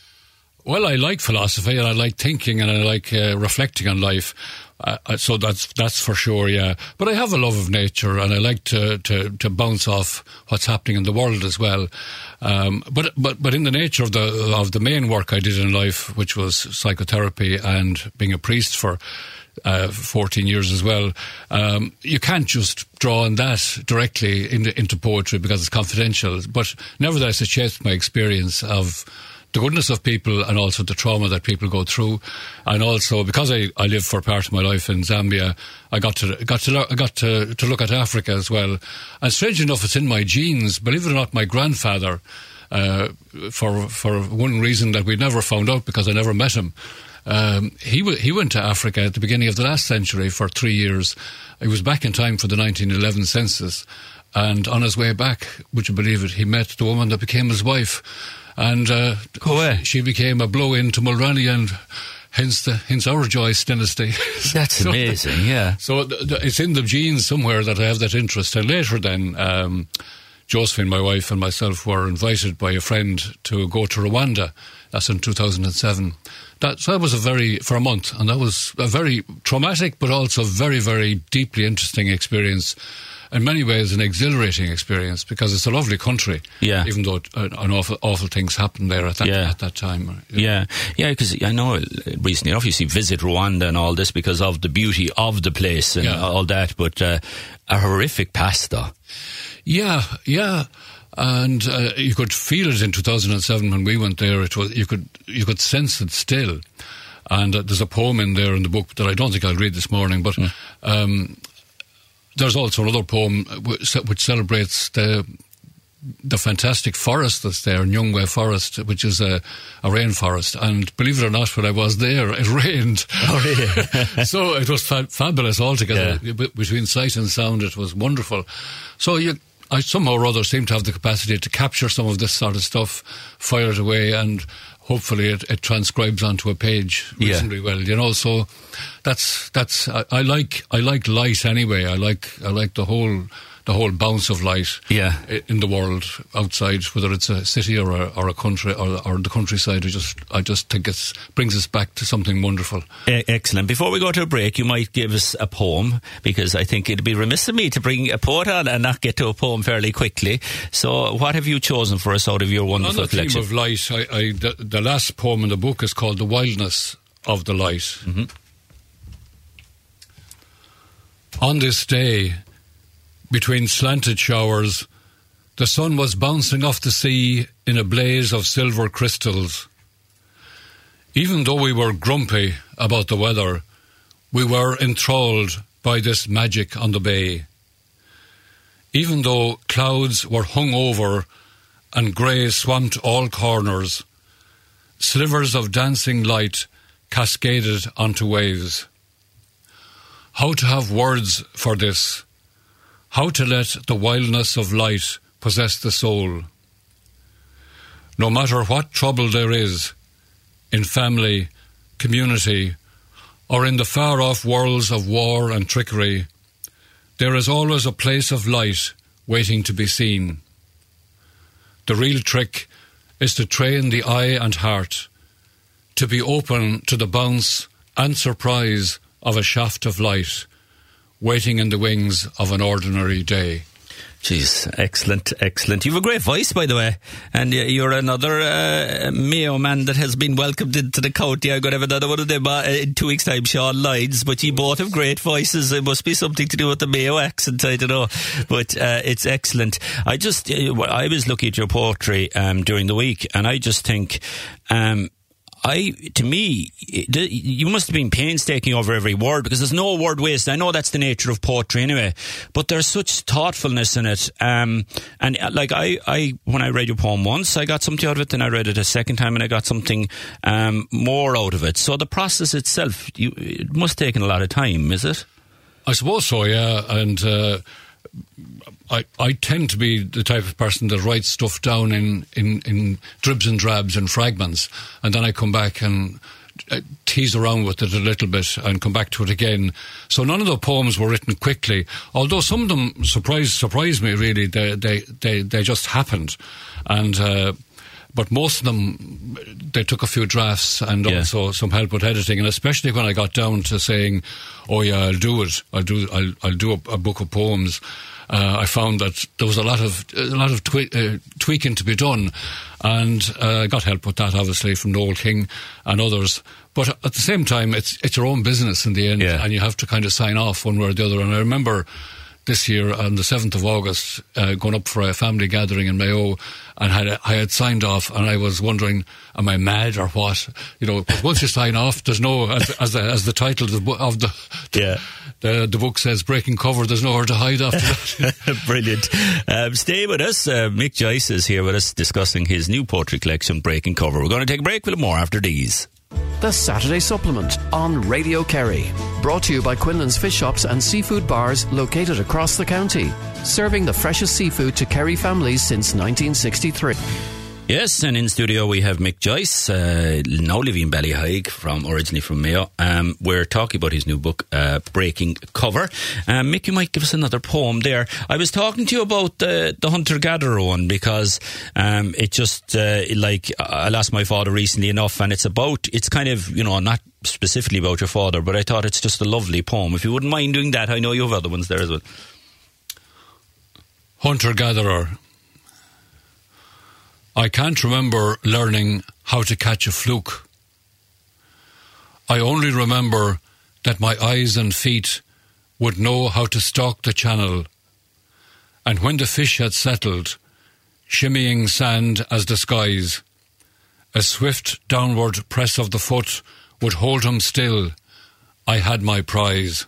Well, I like philosophy and I like thinking and I like uh, reflecting on life. Uh, so that's that's for sure, yeah. But I have a love of nature and I like to, to, to bounce off what's happening in the world as well. Um, but but but in the nature of the of the main work I did in life, which was psychotherapy and being a priest for uh, fourteen years as well, um, you can't just draw on that directly into, into poetry because it's confidential. But nevertheless, it shapes my experience of the goodness of people and also the trauma that people go through. And also because I, I lived for part of my life in Zambia, I got to got to I got to, to look at Africa as well. And strange enough, it's in my genes. Believe it or not, my grandfather, uh, for for one reason that we never found out because I never met him, um, he w- he went to Africa at the beginning of the last century for three years. He was back in time for the nineteen eleven census, and on his way back, would you believe it, he met the woman that became his wife. And uh, she became a blow-in to Mulranny, and hence the hence our Joyce dynasty. That's so amazing, yeah. So th- th- it's in the genes somewhere that I have that interest. And later then, um, Josephine, my wife, and myself were invited by a friend to go to Rwanda. That's in two thousand seven. That, so that was a very, for a month, and that was a very traumatic but also very, very deeply interesting experience. In many ways, an exhilarating experience because it's a lovely country. Yeah. Even though uh, an awful, awful things happened there at that yeah. at that time. Yeah, yeah. Because I know recently, obviously, visit Rwanda and all this because of the beauty of the place and yeah. all that. But uh, a horrific past, though. Yeah, yeah. And uh, you could feel it in two thousand seven when we went there. It was you could you could sense it still. And uh, there's a poem in there in the book that I don't think I'll read this morning, but. Mm. Um, There's also another poem which celebrates the the fantastic forest that's there, Nyungwe Forest, which is a, a rainforest. And believe it or not, when I was there, it rained. Oh, really? So it was fa- fabulous altogether. Yeah. B- between sight and sound, it was wonderful. So you, I somehow or other seem to have the capacity to capture some of this sort of stuff, fire it away, and hopefully it, it transcribes onto a page reasonably yeah. well, you know. So that's that's I, I like I like light anyway. I like I like the whole the whole bounce of light yeah. in the world outside, whether it's a city or a, or a country or, or the countryside. I just I just think it brings us back to something wonderful. E- excellent. Before we go to a break, you might give us a poem, because I think it'd be remiss of me to bring a poet on and not get to a poem fairly quickly. So what have you chosen for us out of your wonderful On the collection? theme of light, I, I, the, the last poem in the book is called The Wildness of the Light. Mm-hmm. On this day, between slanted showers, the sun was bouncing off the sea in a blaze of silver crystals. Even though we were grumpy about the weather, we were enthralled by this magic on the bay. Even though clouds were hung over and grey swamped all corners, slivers of dancing light cascaded onto waves. How to have words for this? How to let the wildness of light possess the soul? No matter what trouble there is, in family, community, or in the far-off worlds of war and trickery, there is always a place of light waiting to be seen. The real trick is to train the eye and heart to be open to the bounce and surprise of a shaft of light waiting in the wings of an ordinary day. Jeez, excellent, excellent. You have a great voice, by the way, and you're another uh, Mayo man that has been welcomed into the county. I'm going to have another one of them uh, in two weeks' time, Sean Lyons, but you both have great voices. It must be something to do with the Mayo accent, I don't know, but uh, it's excellent. I just, uh, I was looking at your poetry um, during the week, and I just think... Um, I, to me, you must have been painstaking over every word, because there's no word waste. I know that's the nature of poetry anyway, but there's such thoughtfulness in it. Um, and like I, I, when I read your poem once, I got something out of it, then I read it a second time and I got something um, more out of it. So the process itself, you, it must have taken a lot of time, is it? I suppose so, yeah. And uh, I, I tend to be the type of person that writes stuff down in, in, in dribs and drabs and fragments, and then I come back and uh, tease around with it a little bit and come back to it again. So none of the poems were written quickly, although some of them surprised surprised me, really. They they they, they just happened. And uh, but most of them, they took a few drafts and yeah. also some help with editing, and especially when I got down to saying, oh yeah, I'll do it, I'll do I'll, I'll do a, a book of poems. Uh, I found that there was a lot of a lot of twe- uh, tweaking to be done, and uh, I got help with that, obviously, from Noel King and others. But at the same time, it's it's your own business in the end, yeah. and you have to kind of sign off one way or the other. And I remember this year on the seventh of August uh, going up for a family gathering in Mayo, and had I had signed off, and I was wondering, am I mad or what? You know, once you sign off, there's no, as, as, the, as the title of the, of the yeah. The, the book says, breaking cover, there's nowhere to hide after that. Brilliant. Um, stay with us. Uh, Mick Joyce is here with us discussing his new poetry collection, Breaking Cover. We're going to take a break with more after these. The Saturday Supplement on Radio Kerry. Brought to you by Quinlan's Fish Shops and Seafood Bars located across the county. Serving the freshest seafood to Kerry families since nineteen sixty-three. Yes, and in studio we have Mick Joyce, uh, now living in Ballyhaig, from originally from Mayo. Um, we're talking about his new book, uh, Breaking Cover. Um, Mick, you might give us another poem there. I was talking to you about the, the hunter-gatherer one, because um, it just, uh, like, I lost my father recently enough, and it's about, it's kind of, you know, not specifically about your father, but I thought it's just a lovely poem. If you wouldn't mind doing that, I know you have other ones there as well. Hunter-gatherer. I can't remember learning how to catch a fluke. I only remember that my eyes and feet would know how to stalk the channel, and when the fish had settled, shimmying sand as the skies, a swift downward press of the foot would hold him still. I had my prize.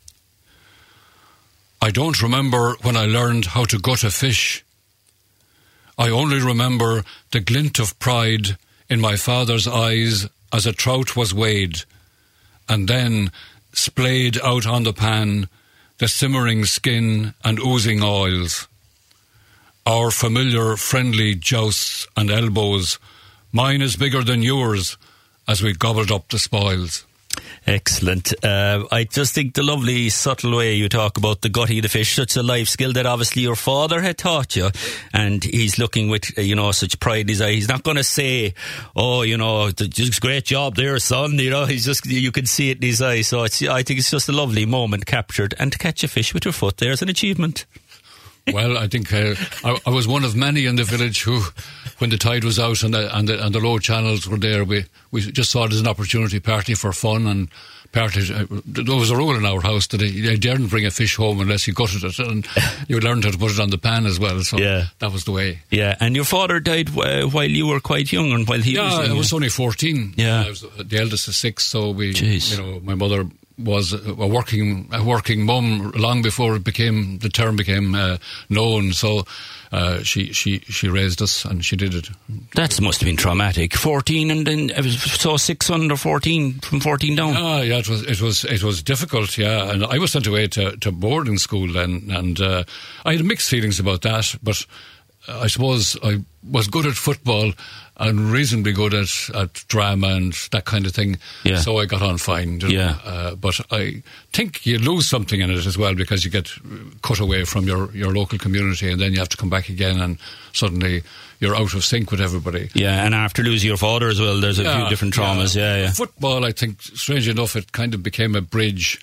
I don't remember when I learned how to gut a fish. I only remember the glint of pride in my father's eyes as a trout was weighed, and then splayed out on the pan, the simmering skin and oozing oils. Our familiar friendly jousts and elbows, mine is bigger than yours, as we gobbled up the spoils. Excellent. Uh, I just think the lovely, subtle way you talk about the gutting of the fish, such a life skill that obviously your father had taught you, and he's looking with, you know, such pride in his eye. He's not going to say, oh, you know, just great job there, son, you know, he's just, you can see it in his eye. So it's, I think it's just a lovely moment captured, and to catch a fish with your foot there is an achievement. Well, I think uh, I, I was one of many in the village who, when the tide was out and the, and the, and the low channels were there, we, we just saw it as an opportunity, partly for fun and partly, uh, there was a rule in our house that you daren't bring a fish home unless you gutted it, and you learned how to put it on the pan as well, so yeah. That was the way. Yeah, and your father died uh, while you were quite young, and while he yeah, was young. I was only fourteen. Yeah. I was the eldest of six, so we, Jeez. you know, my mother was a working a working mum long before it became the term became uh, known. So uh, she she she raised us, and she did it. That must have been traumatic. Fourteen, and then I was so six under fourteen, from fourteen down. Ah, yeah, it was it was it was difficult. Yeah, and I was sent away to, to boarding school then, and uh, I had mixed feelings about that. But I suppose I was good at football and reasonably good at, at drama and that kind of thing. Yeah. So I got on fine. You know? Yeah. Uh, but I think you lose something in it as well, because you get cut away from your, your local community, and then you have to come back again, and suddenly you're out of sync with everybody. Yeah, and after losing your father as well, there's a yeah, few different traumas. Yeah, yeah. yeah. Football, I think, strange enough, it kind of became a bridge.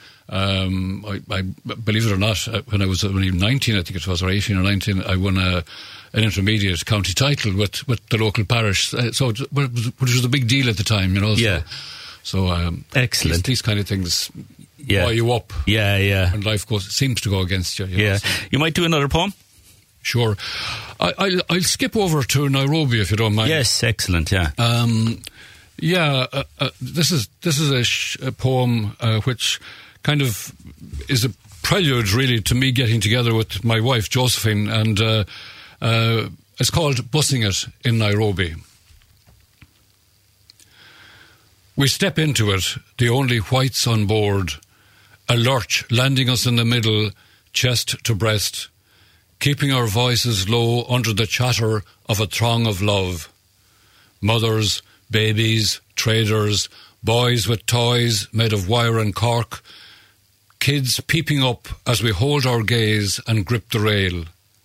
Um, I, I believe it or not, when I was only nineteen, I think it was, or eighteen or nineteen, I won a an intermediate county title with, with the local parish. Uh, so it was, which was a big deal at the time, you know. So, yeah. So um, excellent. These, these kind of things yeah. buoy you up. Yeah, yeah. And life goes seems to go against you. you yeah. know, so. You might do another poem. Sure. I, I'll, I'll skip over to Nairobi if you don't mind. Yes, excellent. Yeah. Um, yeah. Uh, uh, this is this is a, sh- a poem uh, which kind of is a prelude, really, to me getting together with my wife Josephine, and uh, uh, it's called "Bussing It" in Nairobi. We step into it, the only whites on board, a lurch landing us in the middle, chest to breast, keeping our voices low under the chatter of a throng of love. Mothers, babies, traders, boys with toys made of wire and cork, kids peeping up as we hold our gaze and grip the rail.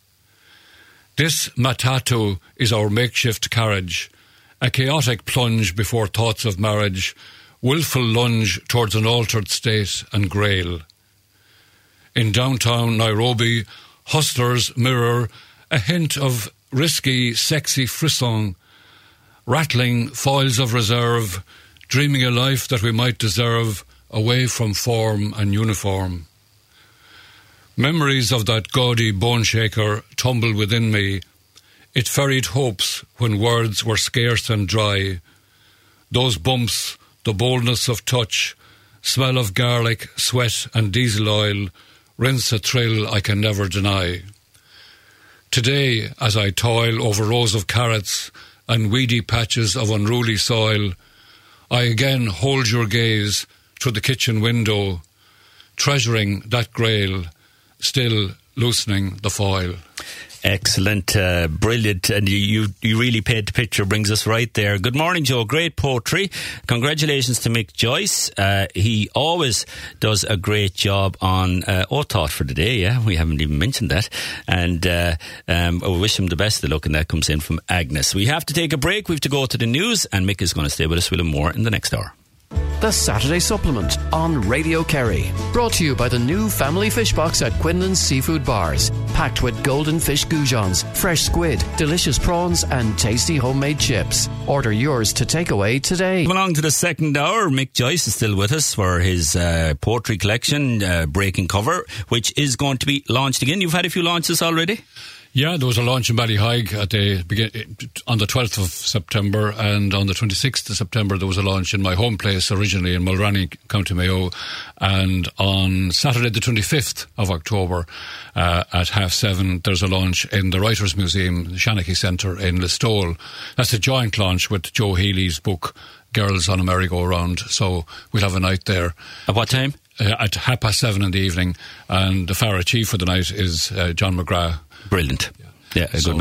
This matatu is our makeshift carriage, a chaotic plunge before thoughts of marriage, willful lunge towards an altered state and grail. In downtown Nairobi, hustlers mirror a hint of risky, sexy frisson, rattling foils of reserve, dreaming a life that we might deserve, away from form and uniform. Memories of that gaudy bone shaker tumble within me. It ferried hopes when words were scarce and dry. Those bumps, the boldness of touch, smell of garlic, sweat and diesel oil, rinse a thrill I can never deny. Today, as I toil over rows of carrots and weedy patches of unruly soil, I again hold your gaze through the kitchen window, treasuring that grail, still loosening the foil. Excellent, uh, brilliant, and you, you you really paint the picture, brings us right there. Good morning, Joe. Great poetry. Congratulations to Mick Joyce. Uh, he always does a great job on uh, Oh Thought for the Day, yeah, we haven't even mentioned that. And uh, um, I wish him the best of luck, and that comes in from Agnes. We have to take a break, we have to go to the news, and Mick is going to stay with us. We'll have more in the next hour. The Saturday Supplement on Radio Kerry. Brought to you by the new family fish box at Quinlan's Seafood Bars. Packed with golden fish goujons, fresh squid, delicious prawns and tasty homemade chips. Order yours to take away today. Come along to the second hour. Mick Joyce is still with us for his uh, poetry collection, uh, Breaking Cover, which is going to be launched again. You've had a few launches already? Yeah, there was a launch in Ballyhaig at the begin, on the twelfth of September, and on the twenty-sixth of September there was a launch in my home place originally in Mulranny, County Mayo, and on Saturday the twenty-fifth of October uh, at half seven there's a launch in the Writers' Museum, the Shanachie Centre in Listowel. That's a joint launch with Joe Healy's book Girls on a Merry-Go-Round, so we'll have a night there. At what time? Uh, at half past seven in the evening, and the Fara Chief for the night is uh, John McGrath. Brilliant. Yeah, yeah a so good man.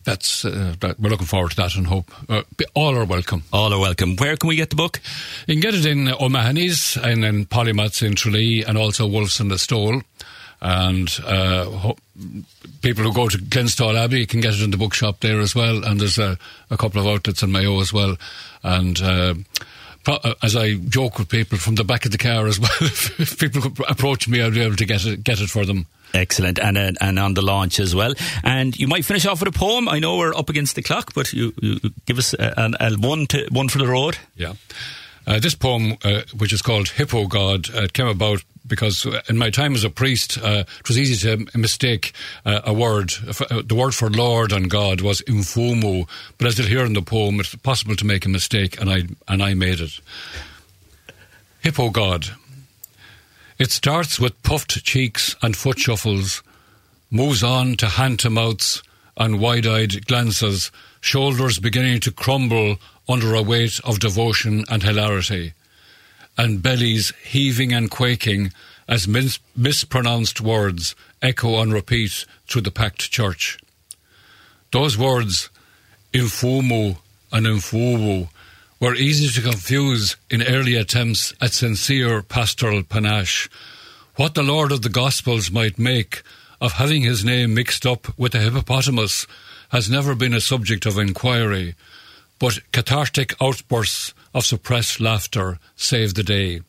that's uh, that we're looking forward to that and hope uh, all are welcome. All are welcome. Where can we get the book? You can get it in O'Mahony's and in Polymaths in Tralee and also Wolf's in the Stole. And uh, ho- people who go to Glenstall Abbey can get it in the bookshop there as well. And there's a, a couple of outlets in Mayo as well. And uh, pro- as I joke with people, from the back of the car as well, if people approach me, I'll be able to get it, get it for them. Excellent, and uh, and on the launch as well. And you might finish off with a poem. I know we're up against the clock, but you, you give us a, a, a one to, one for the road. Yeah. Uh, this poem, uh, which is called Hippo God, uh, came about because in my time as a priest, uh, it was easy to mistake uh, a word. Uh, the word for Lord and God was infumu, but as you'll hear in the poem, it's possible to make a mistake, and I and I made it. Hippo God. It starts with puffed cheeks and foot shuffles, moves on to hand-to-mouths and wide-eyed glances, shoulders beginning to crumble under a weight of devotion and hilarity, and bellies heaving and quaking as mis- mispronounced words echo on repeat through the packed church. Those words, infumu and infuwu, were easy to confuse in early attempts at sincere pastoral panache. What the Lord of the Gospels might make of having his name mixed up with a hippopotamus has never been a subject of inquiry, but cathartic outbursts of suppressed laughter save the day.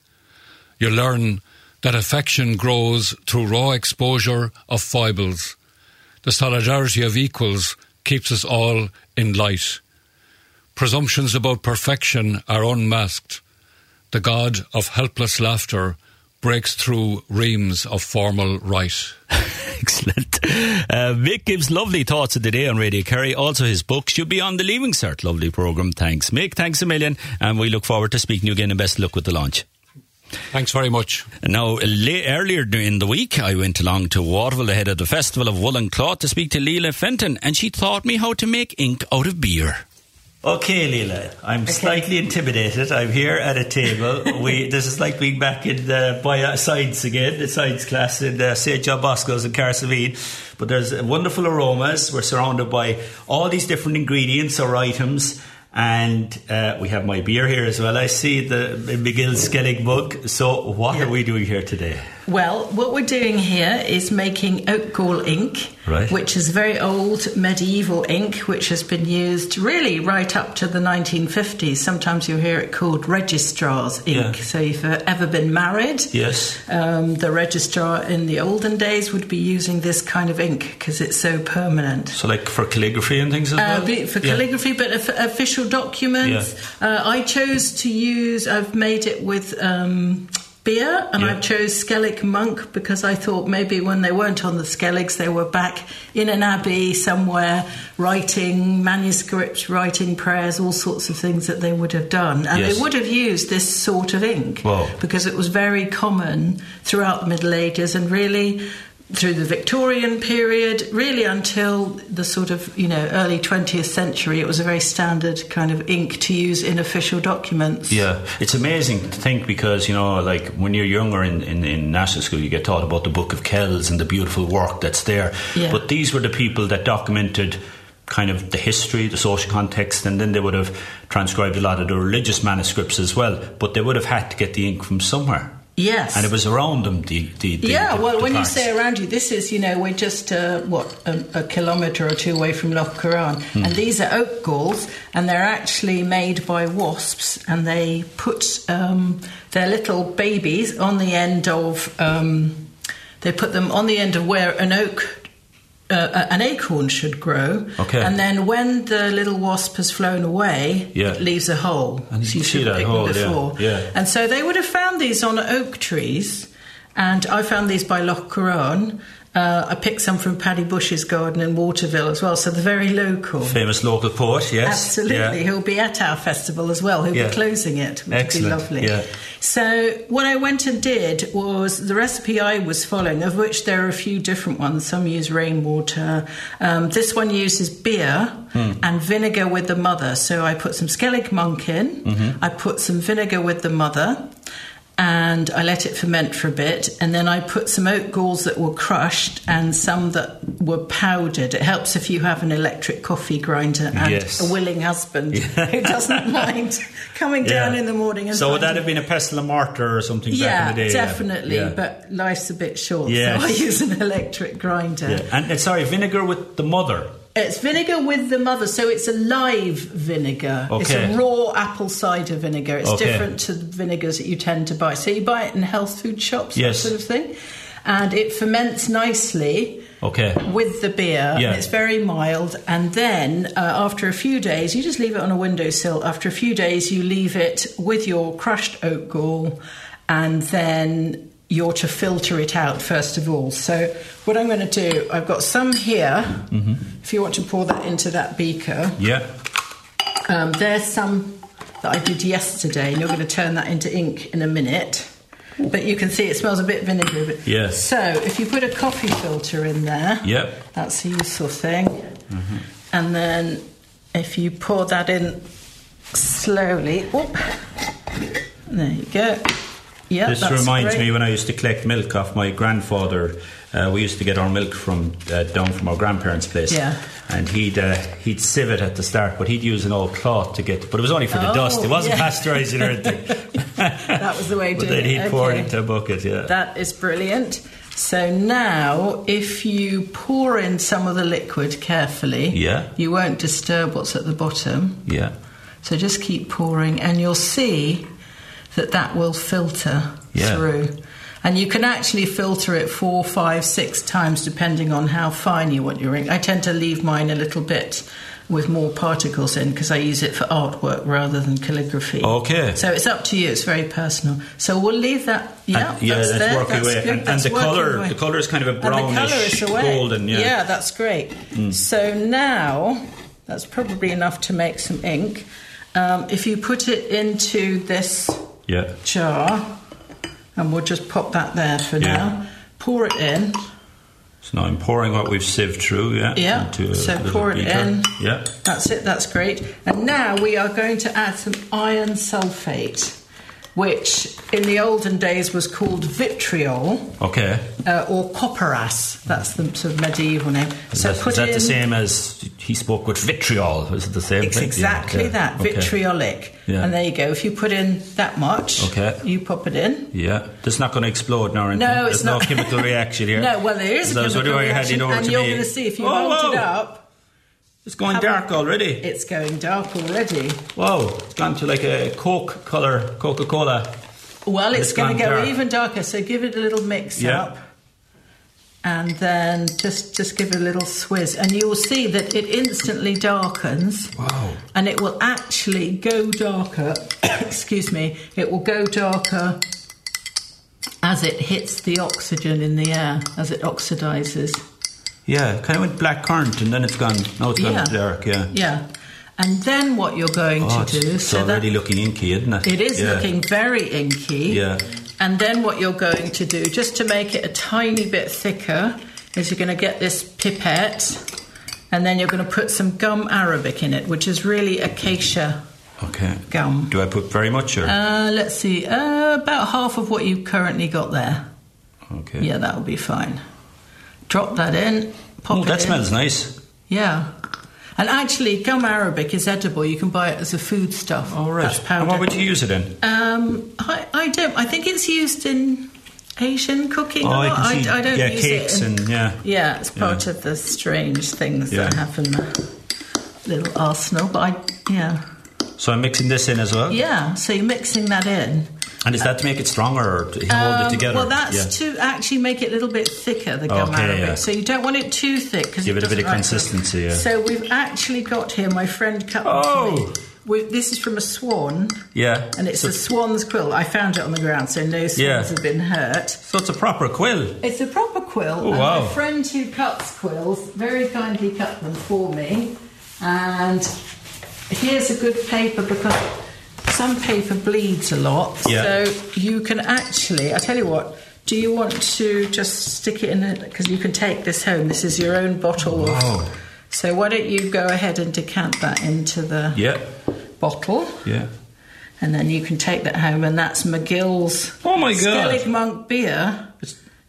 You learn that affection grows through raw exposure of foibles. The solidarity of equals keeps us all in light. Presumptions about perfection are unmasked. The God of helpless laughter breaks through reams of formal rite. Excellent. Uh, Mick gives lovely thoughts of the day on Radio Kerry. Also, his book should be on the Leaving Cert. Lovely programme. Thanks, Mick. Thanks a million. And we look forward to speaking to you again, and best of luck with the launch. Thanks very much. Now, late, earlier in the week, I went along to Waterville ahead of the Festival of Wool and Cloth to speak to Leela Fenton, and she taught me how to make ink out of beer. Okay, Leela, I'm okay. Slightly intimidated. I'm here at a table. We This is like being back in the bio science again, the science class in uh, Saint John Bosco's in Carsavine. But there's wonderful aromas. We're surrounded by all these different ingredients or items. And uh, we have my beer here as well. I see the McGill Skellig mug. So what yeah. are we doing here today? Well, what we're doing here is making oak gall ink, right. which is very old medieval ink, which has been used really right up to the nineteen fifties. Sometimes you'll hear it called registrar's ink. Yeah. So if you've ever been married, yes, um, the registrar in the olden days would be using this kind of ink because it's so permanent. So like for calligraphy and things as well? Uh, for calligraphy, yeah. but f- official documents. Yeah. Uh, I chose to use, I've made it with... Um, beer, and yeah. I chose Skellig Monk because I thought maybe when they weren't on the Skelligs, they were back in an abbey somewhere writing manuscripts, writing prayers, all sorts of things that they would have done. And yes. they would have used this sort of ink Whoa. because it was very common throughout the Middle Ages and really through the Victorian period, really until the sort of, you know, early twentieth century. It was a very standard kind of ink to use in official documents. Yeah, it's amazing to think because, you know, like when you're younger in, in, in national school, you get taught about the Book of Kells and the beautiful work that's there. Yeah. But these were the people that documented kind of the history, the social context, and then they would have transcribed a lot of the religious manuscripts as well. But they would have had to get the ink from somewhere. Yes. And it was around them, the... the, the yeah, the, well, the when parts. you say around you, this is, you know, we're just, uh, what, a, a kilometre or two away from Loch Curran. Mm. And these are oak galls, and they're actually made by wasps, and they put um, their little babies on the end of... Um, they put them on the end of where an oak... Uh, an acorn should grow, okay. and then when the little wasp has flown away, yeah. it leaves a hole. And so you see should that pick hole, them before. Yeah. Yeah. And so they would have found these on oak trees, and I found these by Loch Curran. Uh, I picked some from Paddy Bush's garden in Waterville as well, so they're very local. Famous local poet, yes. Absolutely. Yeah. He'll be at our festival as well. He'll yeah. be closing it, which Excellent. would be lovely. Yeah. So what I went and did was the recipe I was following, of which there are a few different ones. Some use rainwater. Um, this one uses beer mm. and vinegar with the mother. So I put some Skellig Monk in. Mm-hmm. I put some vinegar with the mother. And I let it ferment for a bit, and then I put some oak galls that were crushed and some that were powdered. It helps if you have an electric coffee grinder and Yes. a willing husband who doesn't mind coming down Yeah. in the morning and So would that finding- have been a pestle and mortar or something yeah, back in the day? definitely, Yeah. but life's a bit short, Yes. so I use an electric grinder. Yeah. And uh, sorry, vinegar with the mother. It's vinegar with the mother, so it's a live vinegar. It's Okay. a raw apple cider vinegar. It's Okay. different to the vinegars that you tend to buy. So you buy it in health food shops, Yes. that sort of thing. And it ferments nicely Okay. with the beer. Yeah. And it's very mild. And then uh, after a few days, you just leave it on a windowsill. After a few days, you leave it with your crushed oat gall, and then you're to filter it out first of all. So what I'm going to do, I've got some here. Mm-hmm. If you want to pour that into that beaker. Yeah. Um, there's some that I did yesterday, and you're going to turn that into ink in a minute. But you can see it smells a bit vinegary. But Yes. So if you put a coffee filter in there, Yep. that's a useful thing. Mm-hmm. And then if you pour that in slowly, whoop, there you go. Yeah, This that's reminds great. me when I used to collect milk off my grandfather. Uh, we used to get our milk from uh, down from our grandparents' place. Yeah. And he'd uh, he'd sieve it at the start, but he'd use an old cloth to get. But it was only for the Oh, dust. It wasn't yeah. pasteurising or anything. That was the way of But doing then it. he'd pour it Okay. into a bucket. Yeah. That is brilliant. So now, if you pour in some of the liquid carefully, Yeah. you won't disturb what's at the bottom. yeah. So just keep pouring, and you'll see that that will filter Yeah. through. And you can actually filter it four, five, six times depending on how fine you want your ink. I tend to leave mine a little bit with more particles in because I use it for artwork rather than calligraphy. Okay. So it's up to you. It's very personal. So we'll leave that. Yeah, And- yeah, that's, that's there. working That's away. good. And- and That's the working colour- away. the colour is kind of a And the colour brownish is away. golden, yeah. Yeah, that's great. So now that's probably enough to make some ink. Um, if you put it into this Yeah. jar, and we'll just pop that there for Yeah. now. Pour it in. So now I'm pouring what we've sieved through. Yeah. Yeah. Into a So little pour it beaker. in. Yeah. That's it. That's great. And now we are going to add some iron sulfate, which in the olden days was called vitriol Okay. uh, or copperas. That's the sort of medieval name. Is so that, put is that in. the same as he spoke with vitriol? Is it the same It's thing? exactly Yeah, okay. that, Okay. vitriolic. Yeah. And there you go. If you put in that much, Okay. you pop it in. Yeah. It's not going to explode now or anything. No, There's it's no not. chemical reaction here. No, well, there is a So I was chemical wondering why you had reaction, it over and to you're me. going to see if you Oh, hold it whoa. up. It's going Have a- dark already. It's going dark already. Whoa. It's gone to like a Coke colour, Coca-Cola. Well, it's, It's going to gone go dark. even darker, so give it a little mix Yeah. up. And then just, just give it a little swizz. And you will see that it instantly darkens. Wow. And it will actually go darker. Excuse me. It will go darker as it hits the oxygen in the air, as it oxidizes. Yeah, it kind of went black currant and then it's gone. Now it's gone Yeah. dark, yeah. Yeah. And then what you're going Oh, to it's, do... it's so that- already looking inky, isn't it? It is Yeah. looking very inky. Yeah. And then what you're going to do, just to make it a tiny bit thicker, is you're going to get this pipette, and then you're going to put some gum arabic in it, which is really acacia Okay. gum. Do I put very much or? Uh, let's see, uh, about half of what you've currently got there. Okay. Yeah, that will be fine. Drop that in, pop Oh, it that in. smells nice. Yeah. And actually, gum arabic is edible. You can buy it as a foodstuff. All right. That's powder. And what would you use it in? Um, I, I don't. I think it's used in Asian cooking. Oh, a I lot. can see. I, I don't yeah, use cakes it. In, and yeah. yeah, it's part Yeah. of the strange things that Yeah. I have in the little arsenal. But I, yeah, So I'm mixing this in as well. yeah. So you're mixing that in. And is that to make it stronger or to hold it Um, together? Well, that's yeah. to actually make it a little bit thicker, the gum Okay, arabic. yeah. So you don't want it too thick because Give it it a bit doesn't of like that. consistency, yeah. So we've actually got here. My friend cut them Oh. for me. We, this is from a swan. Yeah. And it's so, a swan's quill. I found it on the ground, so no swans Yeah. have been hurt. so it's a proper quill. It's a proper quill. Oh, and wow. my friend who cuts quills very kindly cut them for me. And here's a good paper because some paper bleeds a lot. Yeah. So you can actually, I tell you what, do you want to just stick it in it? Because you can take this home. This is your own bottle. Wow. Of, so why don't you go ahead and decant that into the Yeah. bottle? Yeah. And then you can take that home, and that's McGill's Oh, my God. Skellig Monk beer. It's,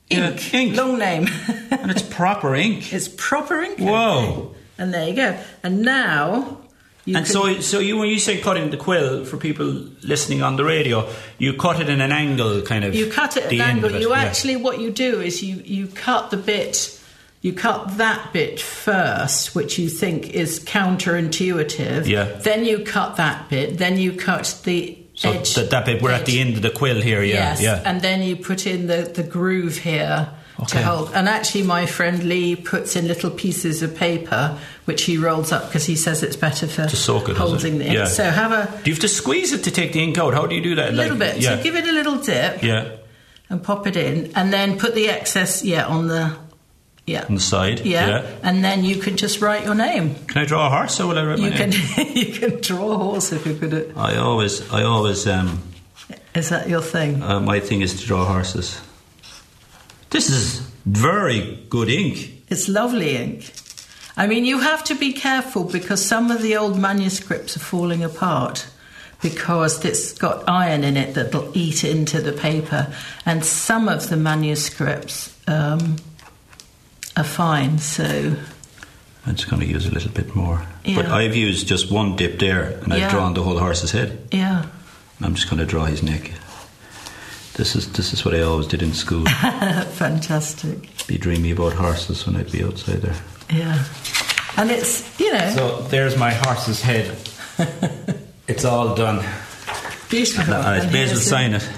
Ink. Yeah, ink. Long name. And it's proper ink. It's proper ink. Whoa. And there you go. And now... You and can, so, so you when you say cutting the quill, for people listening on the radio, you cut it in an angle, kind of. You cut it at the an end angle. of it, You yeah. actually, what you do is you, you cut the bit, you cut that bit first, which you think is counterintuitive. Yeah. Then you cut that bit. Then you cut the So edge. that, that bit, we're edge. at the end of the quill here, yeah, Yes. yeah. And then you put in the, the groove here. Okay. To hold. And actually my friend Lee puts in little pieces of paper which he rolls up because he says it's better for To soak it, does holding it? the ink. Yeah. So have a Do you have to squeeze it to take the ink out? How do you do that? little bit. Yeah. So give it a little dip yeah. and pop it in and then put the excess yeah on the yeah On the side. yeah. Yeah. And then you can just write your name. Can I draw a horse or will I write my You name? can you can draw a horse if you're good at. I always, I always, um, Is that your thing? uh, my thing is to draw horses. This is very good ink. It's lovely ink. I mean, you have to be careful because some of the old manuscripts are falling apart because it's got iron in it that'll eat into the paper, and some of the manuscripts um, are fine. So I'm just going to use a little bit more. Yeah. But I've used just one dip there and I've Yeah. drawn the whole horse's head. yeah, I'm just going to draw his neck. This is this is what I always did in school. fantastic. Be dreamy about horses when I'd be outside there. Yeah, and it's you know So there's my horse's head. It's all done. beautiful. And And Basil here's the- sign it.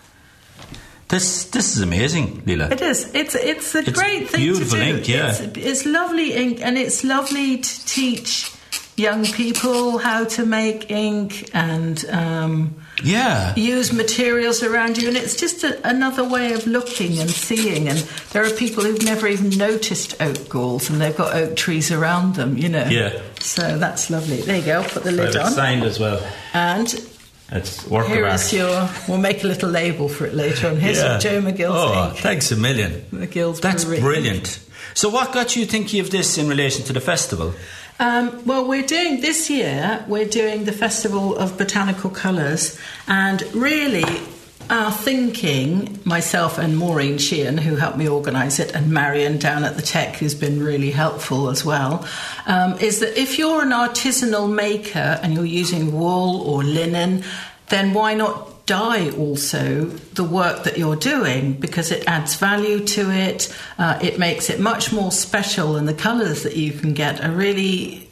This this is amazing, Leela. It is. It's it's a It's great thing beautiful to do. ink, yeah. It's, it's lovely ink, and it's lovely to teach young people how to make ink and um, Yeah. use materials around you. And it's just a, another way of looking and seeing. And there are people who've never even noticed oak galls, and they've got oak trees around them. You know. Yeah. So that's lovely. There you go. I'll put the lid It's on. signed as well. And It's work here of art. is your. We'll make a little label for it later on. Here's Yeah. your Joe McGill's Oh, ink. thanks a million. McGill's That's Brewery. brilliant. So what got you thinking of this in relation to the festival? Um, well, we're doing this year, we're doing the Festival of Botanical Colours, and really our thinking, myself and Maureen Sheehan, who helped me organise it, and Marion down at the Tech, who's been really helpful as well, um, is that if you're an artisanal maker and you're using wool or linen, then why not dye also the work that you're doing, because it adds value to it, uh, it makes it much more special, and the colours that you can get are really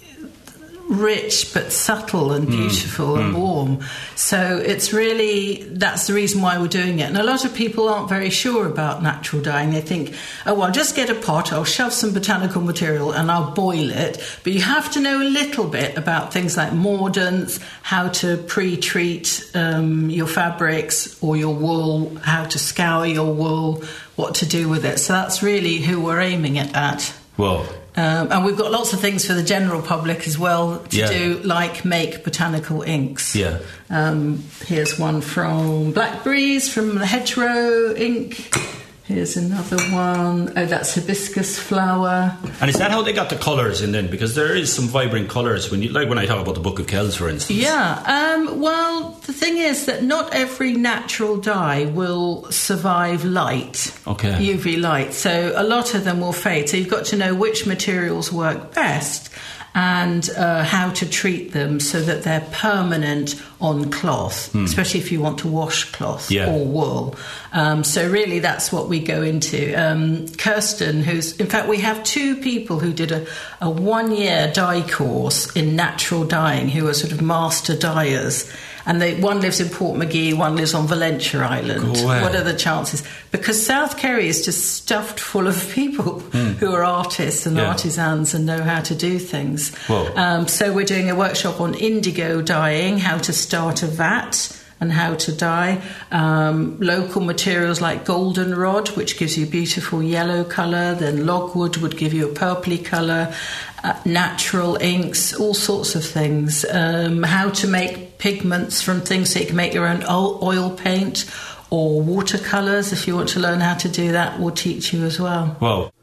rich but subtle and beautiful mm. and warm. So it's really, that's the reason why we're doing it. And a lot of people aren't very sure about natural dyeing. They think, oh, well, I'll just get a pot, I'll shove some botanical material and I'll boil it. But you have to know a little bit about things like mordants, how to pre-treat um, your fabrics or your wool, how to scour your wool, what to do with it. So that's really who we're aiming it at. Whoa. Um, and we've got lots of things for the general public as well to Yeah. do, like make botanical inks. Yeah. Um, here's one from Black Breeze, from the Hedgerow ink. Here's another one. Oh, that's hibiscus flower. And is that how they got the colours in then? Because there is some vibrant colours when you, like when I talk about the Book of Kells, for instance. Yeah. Um, well, the thing is that not every natural dye will survive light. Okay. U V light. So a lot of them will fade. So you've got to know which materials work best and uh, how to treat them so that they're permanent on cloth, mm. especially if you want to wash cloth Yeah. or wool. Um, so really that's what we go into. Um, Kirsten, who's, in fact, we have two people who did a, a one-year dye course in natural dyeing who are sort of master dyers. And they, one lives in Portmagee, one lives on Valentia Island. Go away. What are the chances? Because South Kerry is just stuffed full of people mm. who are artists and Yeah. artisans and know how to do things. Whoa. Um, so we're doing a workshop on indigo dyeing, how to start a vat and how to dye. Um, local materials like goldenrod, which gives you a beautiful yellow colour. Then logwood would give you a purpley colour. Uh, natural inks, all sorts of things. Um, how to make pigments from things so you can make your own oil, oil paint or watercolours. If you want to learn how to do that, we'll teach you as well. Wow.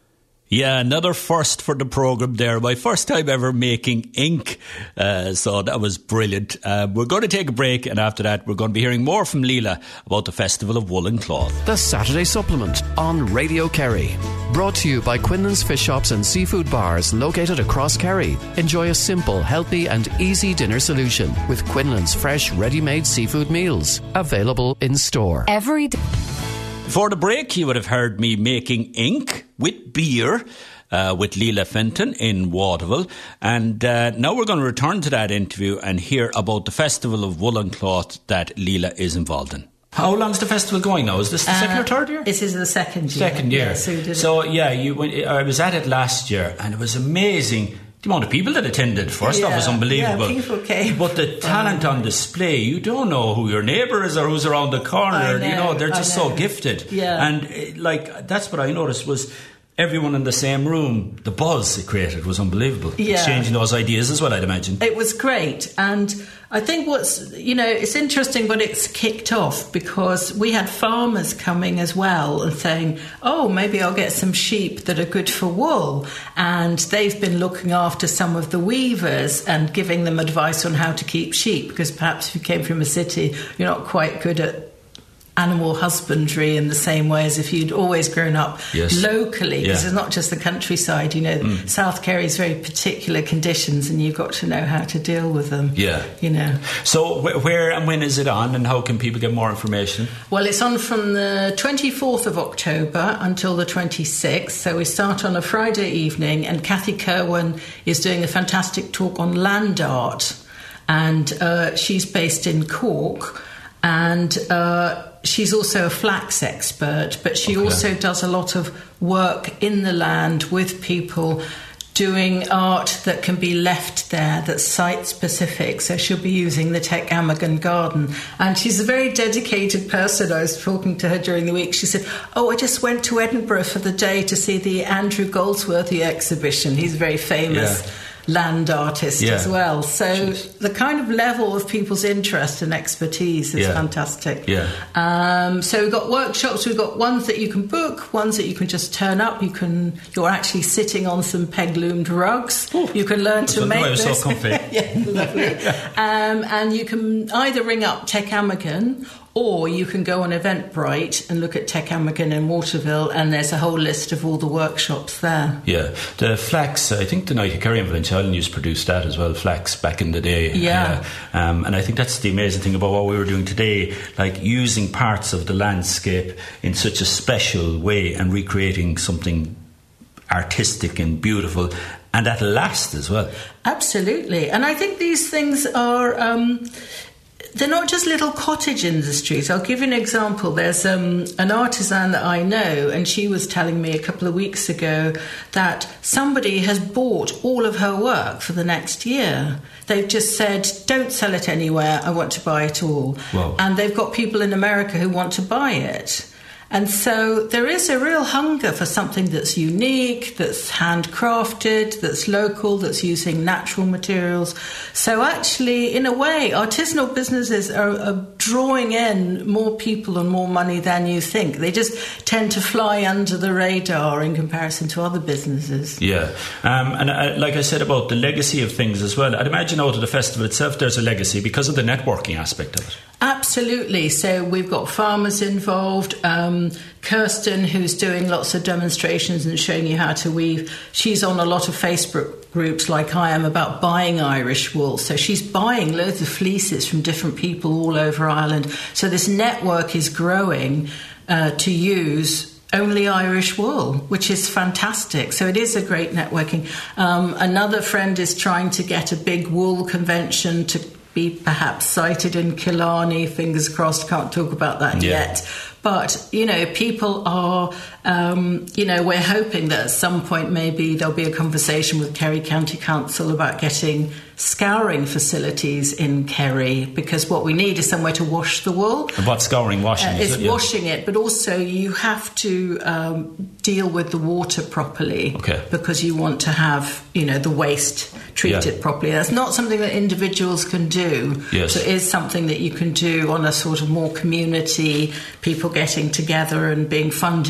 Yeah, another first for the programme there. My first time ever making ink. Uh, so that was brilliant. Uh, we're going to take a break, and after that we're going to be hearing more from Leela about the Festival of Wool and Cloth. The Saturday Supplement on Radio Kerry. Brought to you by Quinlan's Fish Shops and Seafood Bars located across Kerry. Enjoy a simple, healthy and easy dinner solution with Quinlan's fresh, ready-made seafood meals. Available in store. Every day. Before the break, you would have heard me making ink with beer uh, with Leela Fenton in Waterville. And uh, now we're going to return to that interview and hear about the Festival of Wool and Cloth that Leela is involved in. How long's the festival going now? Is this the uh, second or third year? This is the second year. Second year. Yeah, so, we did so it. yeah, you went, I was at it last year and it was amazing. The amount of people that attended, first yeah, off, was unbelievable. Yeah, people came. But the talent on display, you don't know who your neighbour is or who's around the corner. Know, you know, they're just know. so gifted. Yeah. And, like, that's what I noticed was everyone in the same room, the buzz it created was unbelievable. Yeah. Exchanging those ideas as well, I'd imagine. It was great. And I think what's, you know, it's interesting when it's kicked off because we had farmers coming as well and saying, oh, maybe I'll get some sheep that are good for wool. And they've been looking after some of the weavers and giving them advice on how to keep sheep because perhaps if you came from a city, you're not quite good at animal husbandry in the same way as if you'd always grown up yes. locally, because yeah. it's not just the countryside, you know, mm. South Kerry's very particular conditions and you've got to know how to deal with them. Yeah. You know. So wh- where and when is it on and how can people get more information? Well, it's on from the twenty-fourth of October until the twenty-sixth, so we start on a Friday evening and Kathy Kerwin is doing a fantastic talk on land art and uh, she's based in Cork and uh she's also a flax expert, but she okay. also does a lot of work in the land with people doing art that can be left there that's site-specific. So she'll be using the Tech Amagon garden. And she's a very dedicated person. I was talking to her during the week. She said, oh, I just went to Edinburgh for the day to see the Andrew Goldsworthy exhibition. He's very famous. Yeah. Land artist yeah. as well. So Jeez. the kind of level of people's interest and expertise is yeah. fantastic. Yeah. Um, so we've got workshops, we've got ones that you can book, ones that you can just turn up. You can, you're actually sitting on some peg-loomed rugs. Ooh, you can learn to make this. So comfy. yeah, lovely. um, and you can either ring up Tech Amagon or you can go on Eventbrite and look at Tech Amagon in Waterville, and there's a whole list of all the workshops there. Yeah. The flax, I think the Night of Kerry and Valenciennes used to produce that as well, flax back in the day. Yeah. Uh, um, and I think that's the amazing thing about what we were doing today, like using parts of the landscape in such a special way and recreating something artistic and beautiful, and that lasts as well. Absolutely. And I think these things are... Um, they're not just little cottage industries. I'll give you an example. There's um, an artisan that I know, and she was telling me a couple of weeks ago that somebody has bought all of her work for the next year. They've just said, don't sell it anywhere, I want to buy it all. Wow. And they've got people in America who want to buy it. And so there is a real hunger for something that's unique, that's handcrafted, that's local, that's using natural materials. So actually, in a way, artisanal businesses are, are drawing in more people and more money than you think. They just tend to fly under the radar in comparison to other businesses. Yeah. Um, and uh, like I said about the legacy of things as well, I'd imagine out of the festival itself there's a legacy because of the networking aspect of it. Absolutely. So we've got farmers involved. Um, Kirsten, who's doing lots of demonstrations and showing you how to weave, she's on a lot of Facebook groups like I am about buying Irish wool. So she's buying loads of fleeces from different people all over Ireland. So this network is growing uh, to use only Irish wool, which is fantastic. So it is a great networking. Um, another friend is trying to get a big wool convention to be perhaps sited in Killarney. Fingers crossed, can't talk about that yeah. yet. But, you know, people are, um, you know, we're hoping that at some point maybe there'll be a conversation with Kerry County Council about getting scouring facilities in Kerry, because what we need is somewhere to wash the wool. And what scouring, washing? Uh, is it's it? Yeah. washing it, but also you have to um, deal with the water properly, okay. because you want to have, you know, the waste treated yeah. properly. That's not something that individuals can do. Yes. So it is something that you can do on a sort of more community, people getting together and being funded a little bit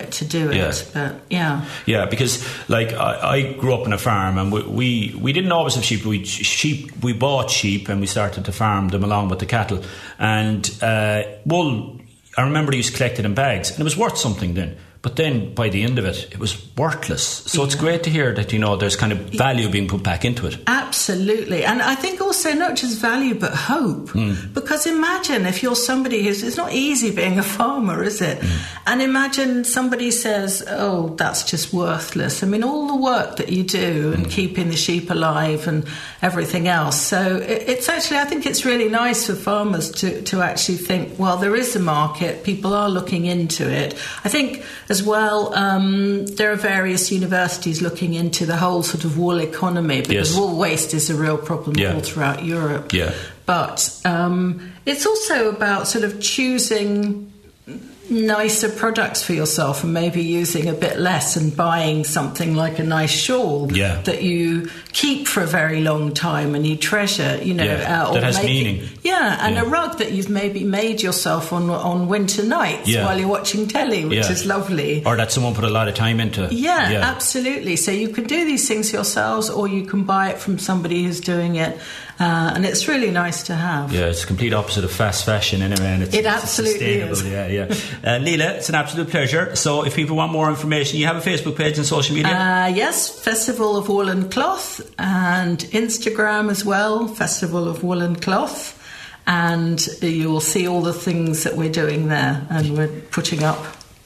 it to do it. Yeah. But yeah, yeah, because like I, I grew up on a farm, and we, we we didn't always have sheep. We sheep we bought sheep, and we started to farm them along with the cattle. And uh, wool, I remember they used to collect it in bags, and it was worth something then. But then, by the end of it, it was worthless. So yeah. It's great to hear that, you know, there's kind of value being put back into it. Absolutely. And I think also not just value, but hope. Mm. Because imagine if you're somebody who's... It's not easy being a farmer, is it? Mm. And imagine somebody says, oh, that's just worthless. I mean, all the work that you do and mm. keeping the sheep alive and everything else. So it, it's actually... I think it's really nice for farmers to, to actually think, well, there is a market. People are looking into it. I think... As well, um, there are various universities looking into the whole sort of wool economy, because yes. wool waste is a real problem yeah. all throughout Europe. Yeah. But um, it's also about sort of choosing nicer products for yourself and maybe using a bit less and buying something like a nice shawl yeah. that you keep for a very long time and you treasure, you know. Yeah, uh, or that has maybe, meaning. Yeah, and yeah. a rug that you've maybe made yourself on on winter nights yeah. while you're watching telly, which yeah. is lovely. Or that someone put a lot of time into. Yeah, yeah, absolutely. So you can do these things yourselves, or you can buy it from somebody who's doing it. Uh, and it's really nice to have. Yeah, it's the complete opposite of fast fashion anyway, and it's, it it's absolutely sustainable. is. Yeah, yeah. Uh, Leela, it's an absolute pleasure. So if people want more information, you have a Facebook page and social media? Uh, yes, Festival of Wool and Cloth, and Instagram as well, Festival of Wool and Cloth. And you will see all the things that we're doing there, and we're putting up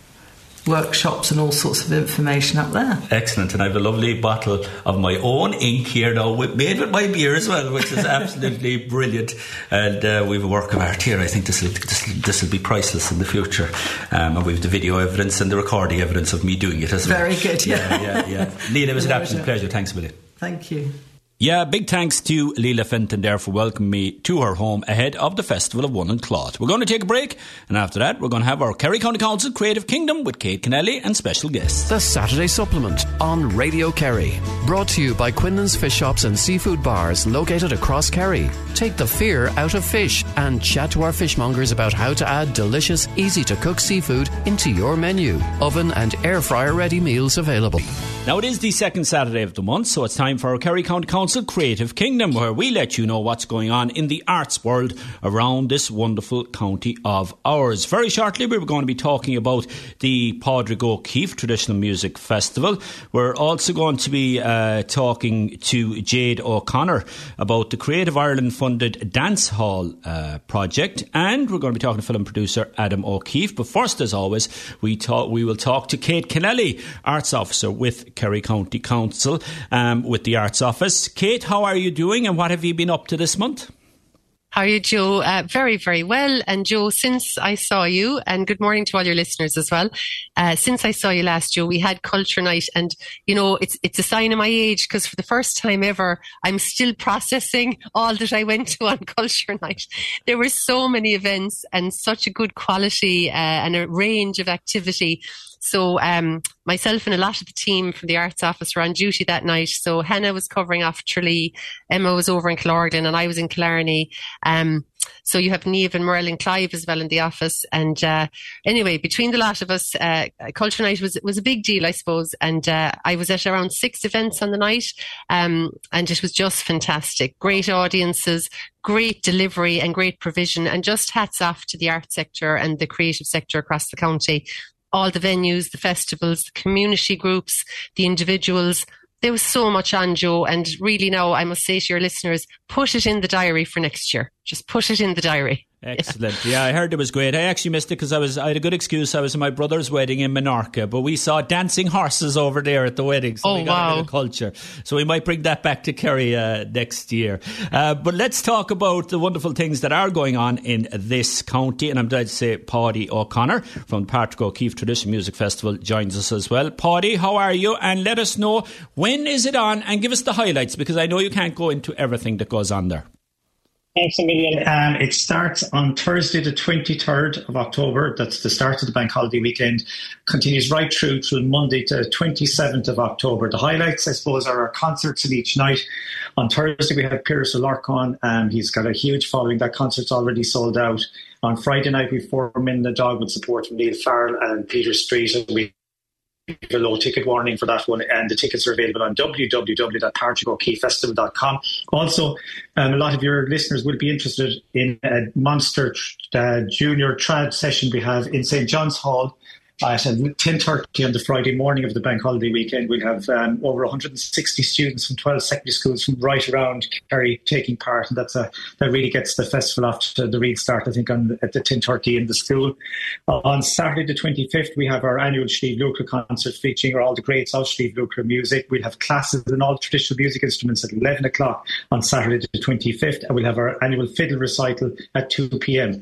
workshops and all sorts of information up there. Excellent. And I have a lovely bottle of my own ink here now, made with my beer as well, which is absolutely brilliant. And uh, we have a work of art here. I think this will this will be priceless in the future. Um, and we have the video evidence and the recording evidence of me doing it as well. Very good. Yeah, yeah, yeah. Leela, it was an absolute pleasure. Thanks a million. Thank you. Yeah, big thanks to Leela Fenton there for welcoming me to her home ahead of the Festival of Wool and Cloth. We're going to take a break, and after that we're going to have our Kerry County Council Creative Kingdom with Kate Kennelly and special guests. The Saturday Supplement on Radio Kerry. Brought to you by Quinlan's Fish Shops and Seafood Bars located across Kerry. Take the fear out of fish and chat to our fishmongers about how to add delicious, easy-to-cook seafood into your menu. Oven and air fryer ready meals available. Now it is the second Saturday of the month, so it's time for our Kerry County Council Creative Kingdom, where we let you know what's going on in the arts world around this wonderful county of ours. Very shortly we're going to be talking about the Pádraig O'Keeffe Traditional Music Festival. We're also going to be uh, talking to Jade O'Connor about the Creative Ireland funded Dance Hall uh, project, and we're going to be talking to film producer Adam O'Keefe. But first, as always, we talk, we will talk to Kate Kennelly, Arts Officer with Kerry County Council, um, with the Arts Office. Kate, how are you doing, and what have you been up to this month? How are you, Joe? Uh, very, very well. And Joe, since I saw you, and good morning to all your listeners as well, uh, since I saw you last, Joe, we had Culture Night, and, you know, it's it's a sign of my age, because for the first time ever, I'm still processing all that I went to on Culture Night. There were so many events and such a good quality uh, and a range of activity. So um, myself and a lot of the team from the Arts Office were on duty that night. So Hannah was covering off Tralee, Emma was over in Killorglin, and I was in Killarney. Um, so you have Niamh and Merlin Clive as well in the office. And uh, anyway, between the lot of us, uh, Culture Night was was a big deal, I suppose. And uh, I was at around six events on the night, um, and it was just fantastic. Great audiences, great delivery and great provision, and just hats off to the art sector and the creative sector across the county. All the venues, the festivals, the community groups, the individuals. There was so much on, Joe, and really now I must say to your listeners, put it in the diary for next year. Just put it in the diary. Excellent. Yeah, I heard it was great. I actually missed it because I was I had a good excuse. I was at my brother's wedding in Menorca, but we saw dancing horses over there at the wedding, so oh, we got wow. a bit of culture. So we might bring that back to Kerry uh, next year. Uh, but let's talk about the wonderful things that are going on in this county. And I'm glad to say Pádraig O'Connor from the Pádraig O'Keeffe Traditional Music Festival joins us as well. Pádraig, how are you? And let us know, when is it on, and give us the highlights, because I know you can't go into everything that goes on there. Thanks a million. Um, it starts on Thursday the twenty-third of October. That's the start of the bank holiday weekend. Continues right through till Monday to twenty-seventh of October. The highlights, I suppose, are our concerts in each night. On Thursday we have Pierce O'Larcon. Um, he's got a huge following. That concert's already sold out. On Friday night we have Four Men and a Dog with support from Neil Farrell and Peter Street. And we a low ticket warning for that one, and the tickets are available on w w w dot patrick o'keefe festival dot com. Also, um, a lot of your listeners will be interested in a Monster uh, Junior Trad session we have in Saint John's Hall at ten thirty on the Friday morning of the bank holiday weekend. We'll have um, over one hundred sixty students from twelve secondary schools from right around Kerry taking part, and that's a, that really gets the festival off to the real start, I think, on at the ten thirty in the school. Uh, on Saturday the twenty-fifth, we have our annual Slieve Lucre concert featuring all the greats of Slieve Lucre music. We'll have classes in all traditional music instruments at eleven o'clock on Saturday the twenty-fifth, and we'll have our annual fiddle recital at two p.m.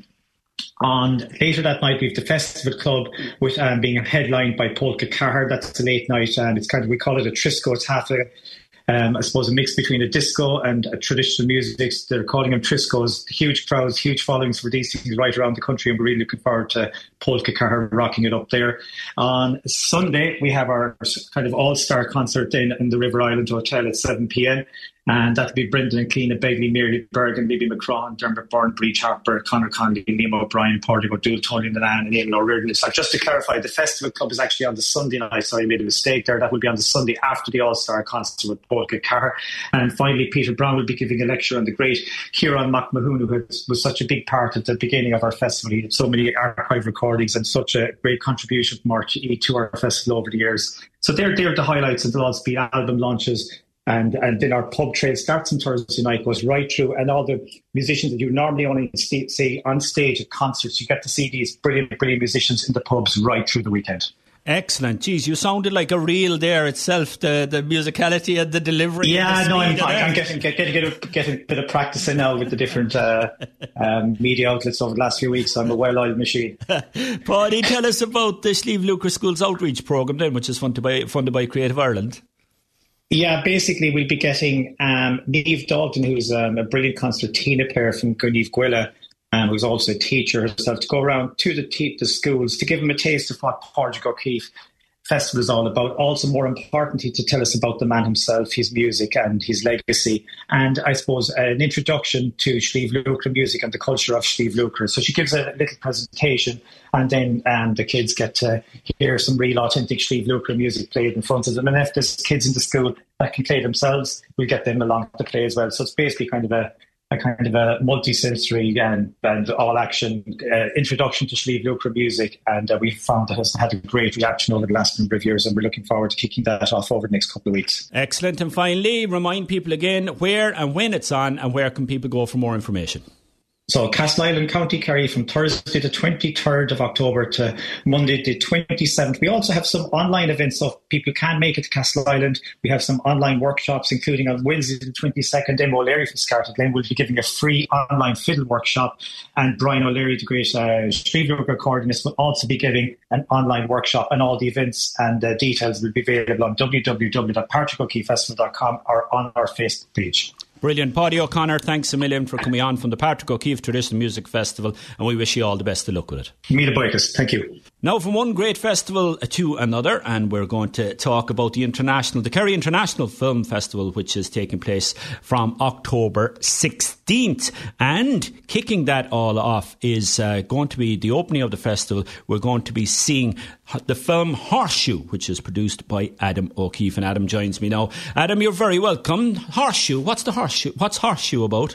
On later that night, we have the Festival Club, with um, being headlined by Polka Carr. That's a late night, and it's kind of, we call it a Trisco. It's half a, um, I suppose, a mix between a disco and a traditional music. They're calling them Triscos. Huge crowds, huge followings for these things right around the country, and we're really looking forward to Polka Carr rocking it up there. On Sunday, we have our kind of all-star concert in, in the River Island Hotel at seven p.m. And that'll be Brendan and Cleena, Begley, Mary Bergen, Libby McCraw, Dermot Byrne, Breach Harper, Conor Conley, Liam O'Brien, Porty O'Doul, Tony Nalan, and Aidan O'Riordan. So just to clarify, the Festival Club is actually on the Sunday night. Sorry, I made a mistake there. That will be on the Sunday after the All-Star concert with Polka Carr. And finally, Peter Brown will be giving a lecture on the great Ciarán Mac Mahon, who was such a big part at the beginning of our festival. He had so many archive recordings and such a great contribution from R T E to our festival over the years. So they're, they're the highlights, and there'll also be album launches. And and then our pub trail starts on Thursday night, goes right through, and all the musicians that you normally only see, see on stage at concerts, you get to see these brilliant, brilliant musicians in the pubs right through the weekend. Excellent. Geez, you sounded like a reel there itself, the, the musicality and the delivery. Yeah, the no, I'm, I'm getting, getting, getting, getting a bit of practice in now with the different uh, um, media outlets over the last few weeks. I'm a well-oiled machine. Paddy, tell us about the Slieve Lucre Schools Outreach Programme then, which is funded by, funded by Creative Ireland. Yeah, basically we'll be getting um, Niamh Dalton, who's um, a brilliant concertina player from Gunnive Gwilla, um, who's also a teacher herself, to go around to the, te- the schools to give them a taste of what Pádraig O'Keefe Festival is all about. Also, more importantly, to tell us about the man himself, his music and his legacy, and I suppose an introduction to Slieve Lucre music and the culture of Slieve Lucre. So she gives a little presentation, and then um, the kids get to hear some real authentic Slieve Lucre music played in front of them. And if there's kids in the school that can play themselves, we'll get them along to play as well. So it's basically kind of a a kind of a multi-sensory and, and all-action uh, introduction to Slieve Lucre music, and uh, we found that has had a great reaction over the last number of years, and we're looking forward to kicking that off over the next couple of weeks. Excellent. And finally, remind people again where and when it's on, and where can people go for more information? So Castleisland, County Kerry, from Thursday the twenty-third of October to Monday the twenty-seventh. We also have some online events, so if people can make it to Castleisland. We have some online workshops, including on Wednesday the twenty-second, Emma O'Leary from Scartaglen will be giving a free online fiddle workshop, and Brian O'Leary, the great uh, Slieve Lucre accordionist, will also be giving an online workshop, and all the events and uh, details will be available on w w w dot patrick o'keefe festival dot com or on our Facebook page. Brilliant. Paddy O'Connor, thanks a million for coming on from the Patrick O'Keefe Traditional Music Festival, and we wish you all the best of luck with it. Me the bikers. Thank you. Now from one great festival to another, and we're going to talk about the international, the Kerry International Film Festival, which is taking place from October sixteenth. And kicking that all off is uh, going to be the opening of the festival. We're going to be seeing the film Horseshoe, which is produced by Adam O'Keefe, and Adam joins me now. Adam, you're very welcome. Horseshoe, what's the Horseshoe? What's Horseshoe about?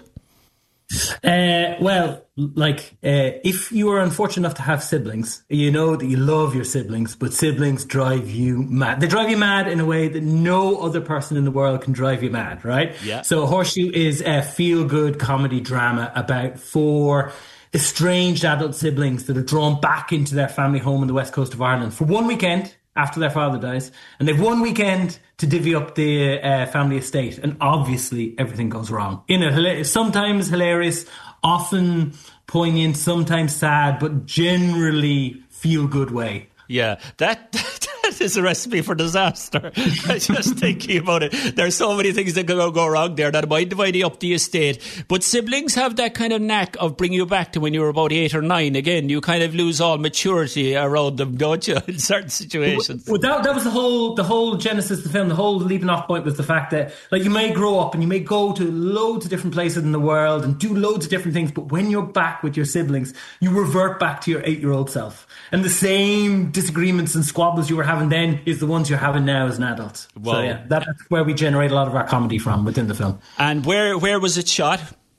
Uh, well, like, uh, if you are unfortunate enough to have siblings, you know that you love your siblings, but siblings drive you mad. They drive you mad in a way that no other person in the world can drive you mad, right? Yeah. So Horseshoe is a feel-good comedy drama about four estranged adult siblings that are drawn back into their family home on the west coast of Ireland for one weekend after their father dies, and they've one weekend to divvy up the uh, family estate, and obviously everything goes wrong. In a sometimes hilarious, often poignant, sometimes sad, but generally feel-good way. Yeah, that, that is a recipe for disaster. Just thinking about it. There's so many things that can go wrong there that might divide up the estate. But siblings have that kind of knack of bringing you back to when you were about eight or nine. Again, you kind of lose all maturity around them, don't you, in certain situations? Well, that, that was the whole the whole genesis of the film. The whole leaping off point was the fact that, like, you may grow up and you may go to loads of different places in the world and do loads of different things, but when you're back with your siblings, you revert back to your eight-year-old self. And the same disagreements and squabbles you were having having then is the ones you're having now as an adult. Whoa. So yeah, that's where we generate a lot of our comedy from within the film. And where where was it shot?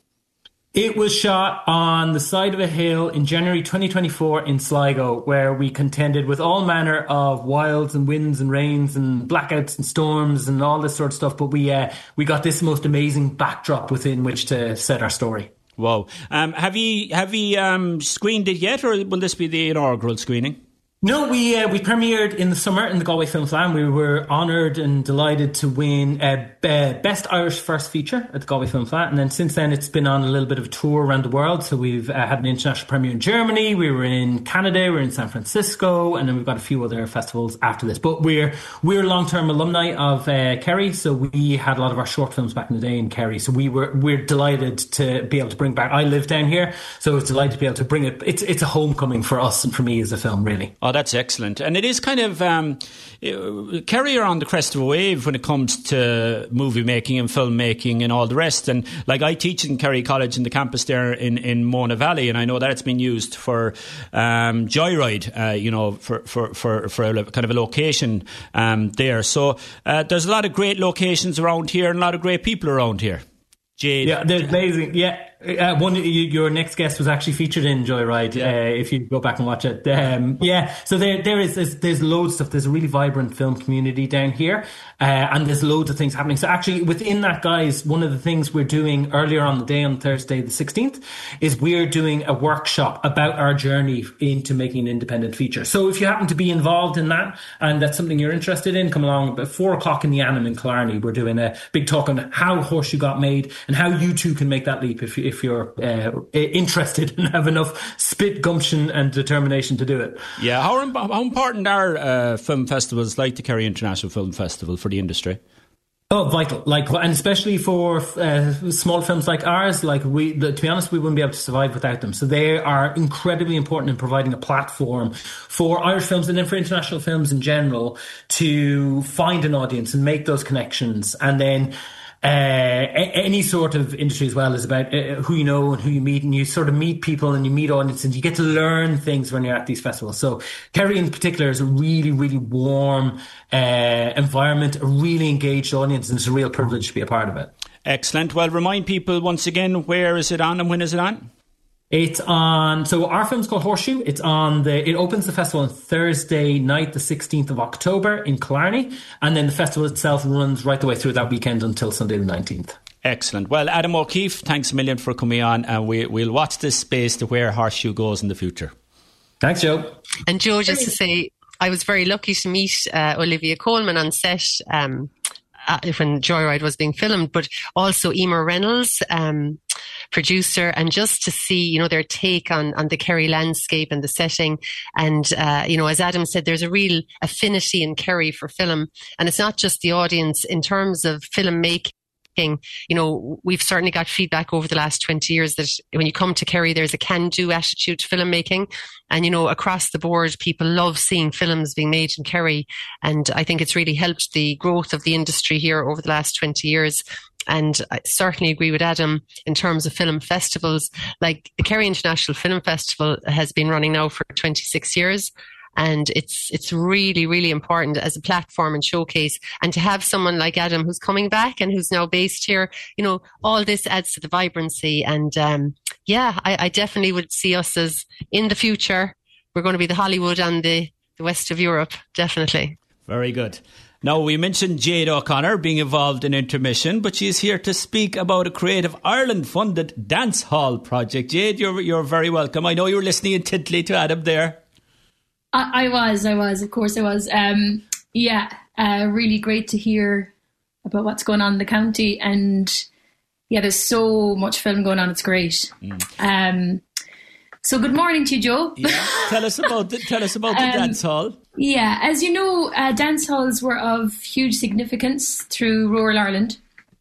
It was shot on the side of a hill in January twenty twenty-four in Sligo, where we contended with all manner of wilds and winds and rains and blackouts and storms and all this sort of stuff. But we uh, we got this most amazing backdrop within which to set our story. Wow. Um, have you have you um, screened it yet, or will this be the inaugural screening? No, we uh, we premiered in the summer in the Galway Film Festival. We were honoured and delighted to win uh, uh, Best Irish First Feature at the Galway Film Festival. And then since then, it's been on a little bit of a tour around the world. So we've uh, had an international premiere in Germany, we were in Canada, we were in San Francisco, and then we've got a few other festivals after this. But we're we're long-term alumni of uh, Kerry, so we had a lot of our short films back in the day in Kerry. So we were we're delighted to be able to bring back. I live down here, so I was delighted to be able to bring it. It's it's a homecoming for us and for me as a film, really. Oh, that's excellent. And it is kind of, um, Kerry are on the crest of a wave when it comes to movie making and film making and all the rest. And like I teach in Kerry College in the campus there in, in Mona Valley, and I know that it's been used for um, Joyride, uh, you know, for, for, for, for a kind of a location um, there. So uh, there's a lot of great locations around here and a lot of great people around here. Jade. Yeah, they're amazing. Yeah. Uh, one, you, your next guest was actually featured in Joyride. Yeah. Uh, if you go back and watch it, um, yeah. So there, there is there's, there's loads of stuff. There's a really vibrant film community down here, uh, and there's loads of things happening. So actually, within that, guys, one of the things we're doing earlier on the day on Thursday the sixteenth is we're doing a workshop about our journey into making an independent feature. So if you happen to be involved in that and that's something you're interested in, come along. About four o'clock in the Annam in Killarney, we're doing a big talk on how Horseshoe got made and how you too can make that leap if you. If you're uh, interested and have enough spit, gumption and determination to do it. Yeah, how, how important are uh, film festivals like the Kerry International Film Festival for the industry? Oh, vital! Like, and especially for uh, small films like ours. Like we, to be honest, we wouldn't be able to survive without them. So they are incredibly important in providing a platform for Irish films and then for international films in general to find an audience and make those connections, and then. Uh, any sort of industry as well is about uh, who you know and who you meet, and you sort of meet people and you meet audiences and you get to learn things when you're at these festivals. So Kerry in particular is a really, really warm uh, environment, a really engaged audience, and it's a real privilege to be a part of it. Excellent. Well, remind people once again, where is it on and when is it on? It's on, so our film's called Horseshoe. It's on the, it opens the festival on Thursday night, the sixteenth of October in Killarney. And then the festival itself runs right the way through that weekend until Sunday the nineteenth. Excellent. Well, Adam O'Keefe, thanks a million for coming on. And we, we'll watch this space to where Horseshoe goes in the future. Thanks, Joe. And Joe, just to say, I was very lucky to meet uh, Olivia Colman on set um, uh, when Joyride was being filmed, but also Emer Reynolds, um, producer, and just to see, you know, their take on, on the Kerry landscape and the setting. And, uh, you know, as Adam said, there's a real affinity in Kerry for film. And it's not just the audience in terms of film making. You know, we've certainly got feedback over the last twenty years that when you come to Kerry, there's a can-do attitude to filmmaking. And, you know, across the board, people love seeing films being made in Kerry. And I think it's really helped the growth of the industry here over the last twenty years. And I certainly agree with Adam in terms of film festivals. Like the Kerry International Film Festival has been running now for twenty-six years. And it's it's really, really important as a platform and showcase. And to have someone like Adam who's coming back and who's now based here, you know, all this adds to the vibrancy. And um, yeah, I, I definitely would see us as in the future, we're going to be the Hollywood and the, the west of Europe, definitely. Very good. Now, we mentioned Jade O'Connor being involved in Intermission, but she's here to speak about a Creative Ireland-funded dance hall project. Jade, you're you're very welcome. I know you were listening intently to Adam there. I, I was, I was, of course I was. Um, yeah, uh, really great to hear about what's going on in the county. And yeah, there's so much film going on. It's great. Mm. Um, so good morning to you, Joe. Yeah. Tell us about the, tell us about the um, dance hall. Yeah, as you know, uh, dance halls were of huge significance through rural Ireland.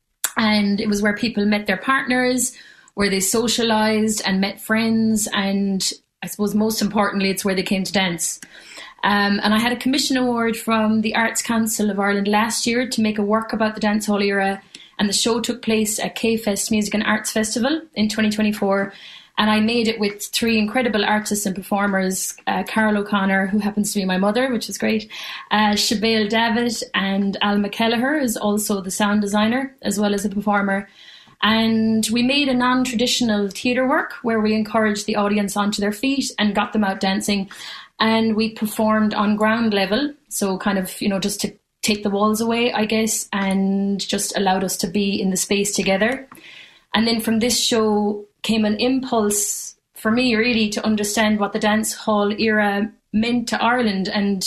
And it was where people met their partners, where they socialised and met friends, and I suppose most importantly, it's where they came to dance. Um, and I had a commission award from the Arts Council of Ireland last year to make a work about the dancehall era. And the show took place at K-Fest Music and Arts Festival in twenty twenty-four. And I made it with three incredible artists and performers, uh, Carol O'Connor, who happens to be my mother, which is great, uh, Shabelle David, and Alma Kelleher is also the sound designer, as well as a performer. And we made a non-traditional theatre work where we encouraged the audience onto their feet and got them out dancing. And we performed on ground level, so kind of, you know, just to take the walls away, I guess, and just allowed us to be in the space together. And then from this show came an impulse for me, really, to understand what the dance hall era meant to Ireland. And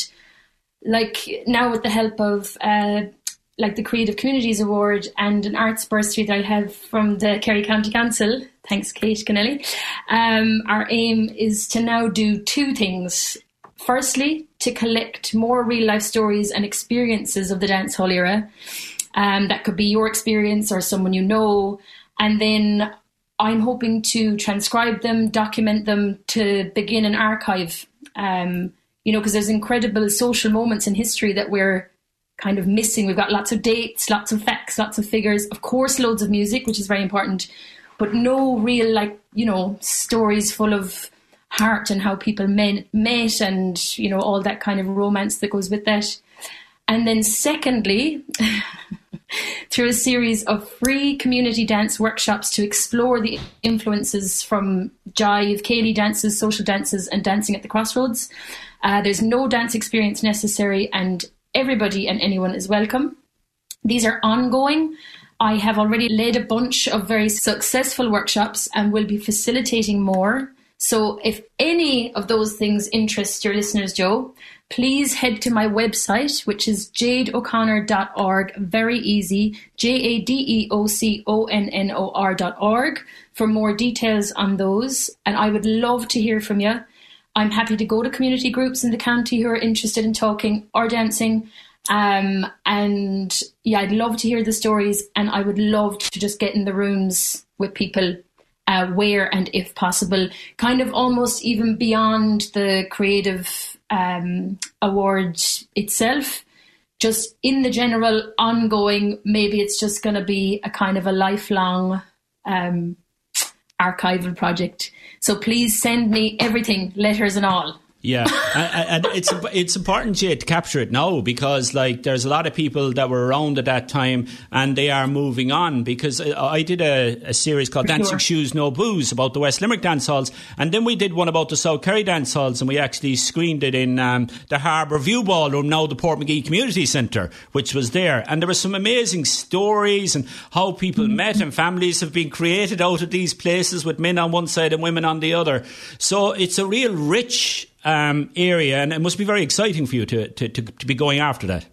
like now with the help of uh, like the Creative Communities Award and an arts bursary that I have from the Kerry County Council, thanks Kate Kennelly, um, our aim is to now do two things. Firstly, to collect more real life stories and experiences of the dancehall era. Um, that could be your experience or someone you know. And then I'm hoping to transcribe them, document them, to begin an archive, um, you know, because there's incredible social moments in history that we're kind of missing. We've got lots of dates, lots of facts, lots of figures, of course, loads of music, which is very important, but no real, like, you know, stories full of heart and how people met, met and, you know, all that kind of romance that goes with that. And then secondly, through a series of free community dance workshops to explore the influences from jive, ceilidh dances, social dances and dancing at the crossroads. Uh, there's no dance experience necessary and everybody and anyone is welcome. These are ongoing. I have already led a bunch of very successful workshops and will be facilitating more. So if any of those things interest your listeners, Joe, please head to my website, which is jade o'connor dot org. Very easy, J A D E O C O N N O R dot org, for more details on those. And I would love to hear from you. I'm happy to go to community groups in the county who are interested in talking or dancing. Um, and yeah, I'd love to hear the stories, and I would love to just get in the rooms with people Uh, where and if possible, kind of almost even beyond the creative um, award itself, just in the general ongoing, maybe it's just going to be a kind of a lifelong um, archival project. So please send me everything, letters and all. Yeah, and, and it's it's important, Jay, to capture it now, because like there's a lot of people that were around at that time and they are moving on. Because I did a, a series called For Dancing sure. Shoes No Booze about the West Limerick dance halls, and then we did one about the South Kerry dance halls, and we actually screened it in um, the Harbour View Ballroom, now the Portmagee Community Centre, which was there. And there were some amazing stories and how people mm-hmm. met, and families have been created out of these places with men on one side and women on the other. So it's a real rich Um, area, and it must be very exciting for you to, to, to, to be going after that.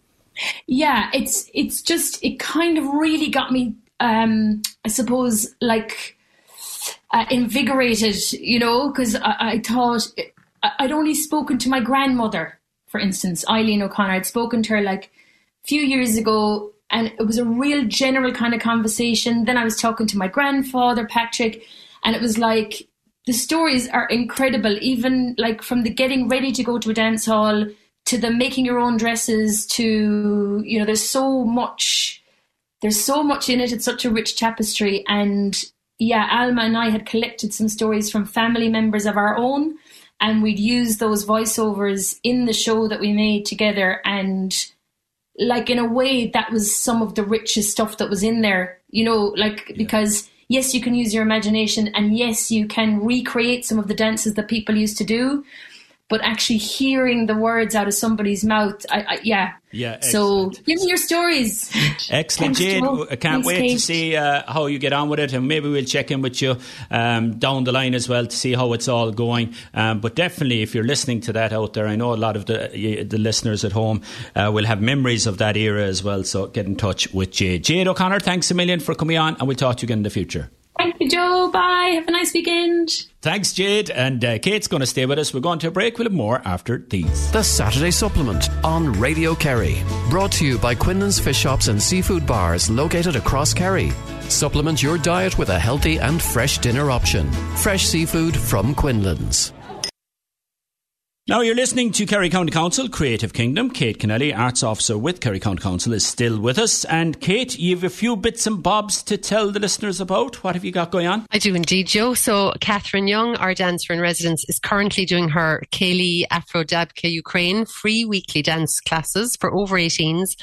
Yeah, it's it's just, it kind of really got me, um, I suppose, like uh, invigorated, you know, because I, I thought, I'd only spoken to my grandmother, for instance, Eileen O'Connor. I'd spoken to her like a few years ago, and it was a real general kind of conversation. Then I was talking to my grandfather, Patrick, and it was like, the stories are incredible, even like from the getting ready to go to a dance hall to the making your own dresses to, you know, there's so much, there's so much in it. It's such a rich tapestry. And yeah, Alma and I had collected some stories from family members of our own, and we'd use those voiceovers in the show that we made together. And like, in a way, that was some of the richest stuff that was in there, you know, like, yeah. because yes, you can use your imagination, and yes, you can recreate some of the dances that people used to do, but actually hearing the words out of somebody's mouth, I, I, yeah. Yeah, so excellent. give me your stories. Excellent, Thanks, Jade. Joe. I can't Thanks, wait Kate. to see uh, how you get on with it, and maybe we'll check in with you um, down the line as well to see how it's all going. Um, but definitely, if you're listening to that out there, I know a lot of the the listeners at home uh, will have memories of that era as well. So get in touch with Jade. Jade O'Connor, thanks a million for coming on, and we'll talk to you again in the future. Thank you, Joe. Bye. Have a nice weekend. Thanks, Jade. And uh, Kate's going to stay with us. We're going to a break. We'll have more after these. The Saturday Supplement on Radio Kerry. Brought to you by Quinlan's Fish Shops and Seafood Bars located across Kerry. Supplement your diet with a healthy and fresh dinner option. Fresh seafood from Quinlan's. Now you're listening to Kerry County Council Creative Kingdom. Kate Kennelly, Arts Officer with Kerry County Council, is still with us. And Kate, you have a few bits and bobs to tell the listeners about. What have you got going on? I do indeed, Joe. So Catherine Young, our dancer in residence, is currently doing her Kaylee Afro-Dabka Ukraine free weekly dance classes for over eighteens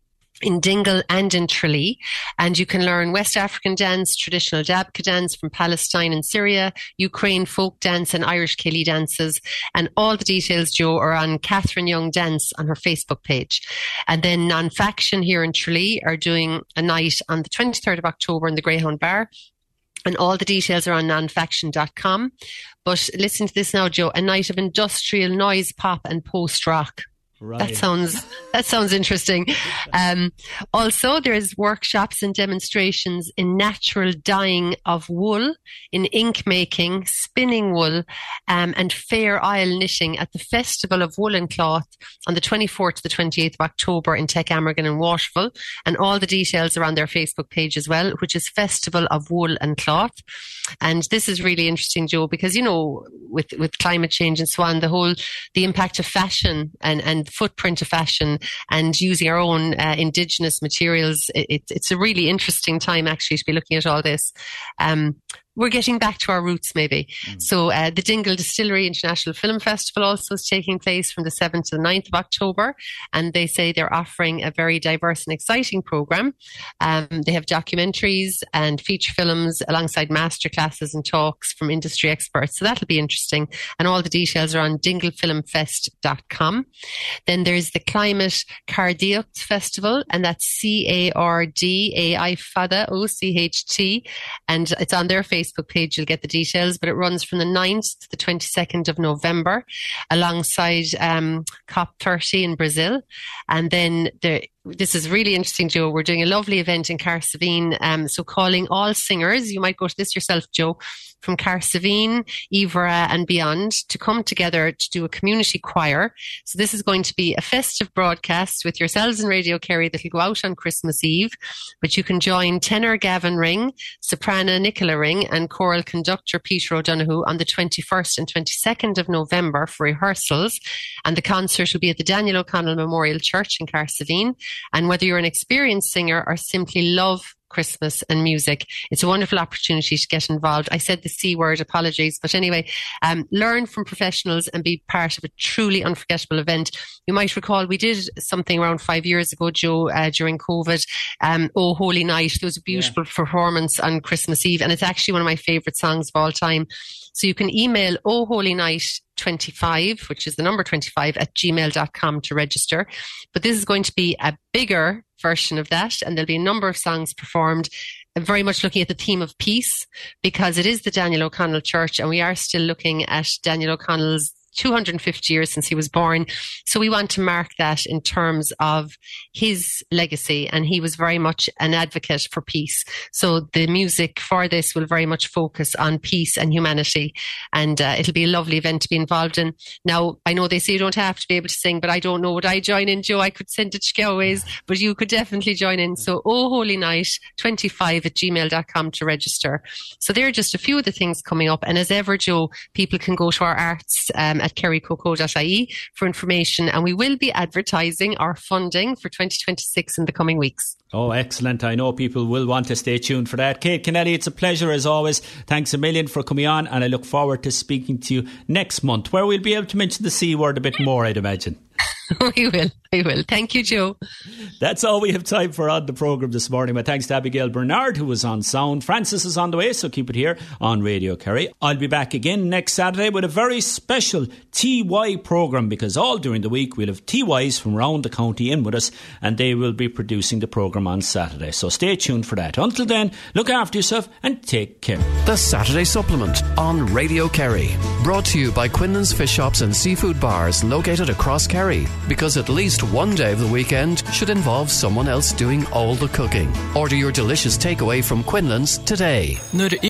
in Dingle and in Tralee. And you can learn West African dance, traditional Dabka dance from Palestine and Syria, Ukraine folk dance and Irish Kaylee dances. And all the details, Joe, are on Catherine Young Dance on her Facebook page. And then Non-Faction here in Tralee are doing a night on the twenty-third of October in the Greyhound Bar. And all the details are on non faction dot com. But listen to this now, Joe, a night of industrial noise pop and post-rock. Right. That sounds that sounds interesting. Um, also, there's workshops and demonstrations in natural dyeing of wool, in ink making, spinning wool, um, and fair isle knitting at the Festival of Wool and Cloth on the twenty-fourth to the twenty-eighth of October in Tech Amergin and Waterville. And all the details are on their Facebook page as well, which is Festival of Wool and Cloth. And this is really interesting, Joe, because, you know, with, with climate change and so on, the whole, the impact of fashion and, and footprint of fashion and using our own uh, indigenous materials. It, it's a really interesting time actually to be looking at all this. Um, we're getting back to our roots maybe. Mm. So uh, the Dingle Distillery International Film Festival also is taking place from the seventh to the ninth of October, and they say they're offering a very diverse and exciting programme. Um, they have documentaries and feature films alongside masterclasses and talks from industry experts, so that'll be interesting, and all the details are on dingle film fest dot com. Then there's the Climate Cardiac Festival, and that's C A R D A I F A D A O C H T, and it's on their Facebook Facebook page, you'll get the details, but it runs from the ninth to the twenty-second of November alongside um, COP thirty in Brazil. And then there, this is really interesting, Joe. We're doing a lovely event in Carsavine. Um, so calling all singers, you might go to this yourself, Joe, from Carsavine, Evora and beyond to come together to do a community choir. So this is going to be a festive broadcast with yourselves in Radio Kerry that will go out on Christmas Eve. But you can join tenor Gavin Ring, soprano Nicola Ring and choral conductor Peter O'Donoghue on the twenty-first and twenty-second of November for rehearsals. And the concert will be at the Daniel O'Connell Memorial Church in Carsavine. And whether you're an experienced singer or simply love Christmas and music, it's a wonderful opportunity to get involved. I said the C word, apologies. But anyway, um, learn from professionals and be part of a truly unforgettable event. You might recall we did something around five years ago, Joe, uh, during COVID. Um, Oh Holy Night. There was a beautiful yeah. performance on Christmas Eve. And it's actually one of my favourite songs of all time. So you can email Oh Holy Night twenty-five, which is the number twenty-five, at gmail dot com to register. But this is going to be a bigger version of that, and there'll be a number of songs performed, very much looking at the theme of peace, because it is the Daniel O'Connell Church, and we are still looking at Daniel O'Connell's two hundred fifty years since he was born. So we want to mark that in terms of his legacy, and he was very much an advocate for peace. So the music for this will very much focus on peace and humanity, and uh, it'll be a lovely event to be involved in. Now, I know they say you don't have to be able to sing, but I don't know, would I join in, Joe? I could send it to you always, but you could definitely join in. So Oh Holy Night twenty-five at gmail dot com to register. So there are just a few of the things coming up, and as ever, Joe, people can go to our arts um, at kerry coco dot I E for information, and we will be advertising our funding for twenty twenty-six in the coming weeks. Oh, excellent. I know people will want to stay tuned for that. Kate Kennelly, it's a pleasure as always. Thanks a million for coming on, and I look forward to speaking to you next month, where we'll be able to mention the C word a bit more, I'd imagine. We will, we will. Thank you, Joe. That's all we have time for on the programme this morning. My thanks to Abigail Bernard, who was on sound. Francis is on the way, so keep it here on Radio Kerry. I'll be back again next Saturday with a very special T Y programme, because all during the week we'll have T Ys from around the county in with us, and they will be producing the programme on Saturday. So stay tuned for that. Until then, look after yourself and take care. The Saturday Supplement on Radio Kerry. Brought to you by Quinlan's Fish Shops and Seafood Bars located across Kerry. Because at least one day of the weekend should involve someone else doing all the cooking. Order your delicious takeaway from Quinlan's today.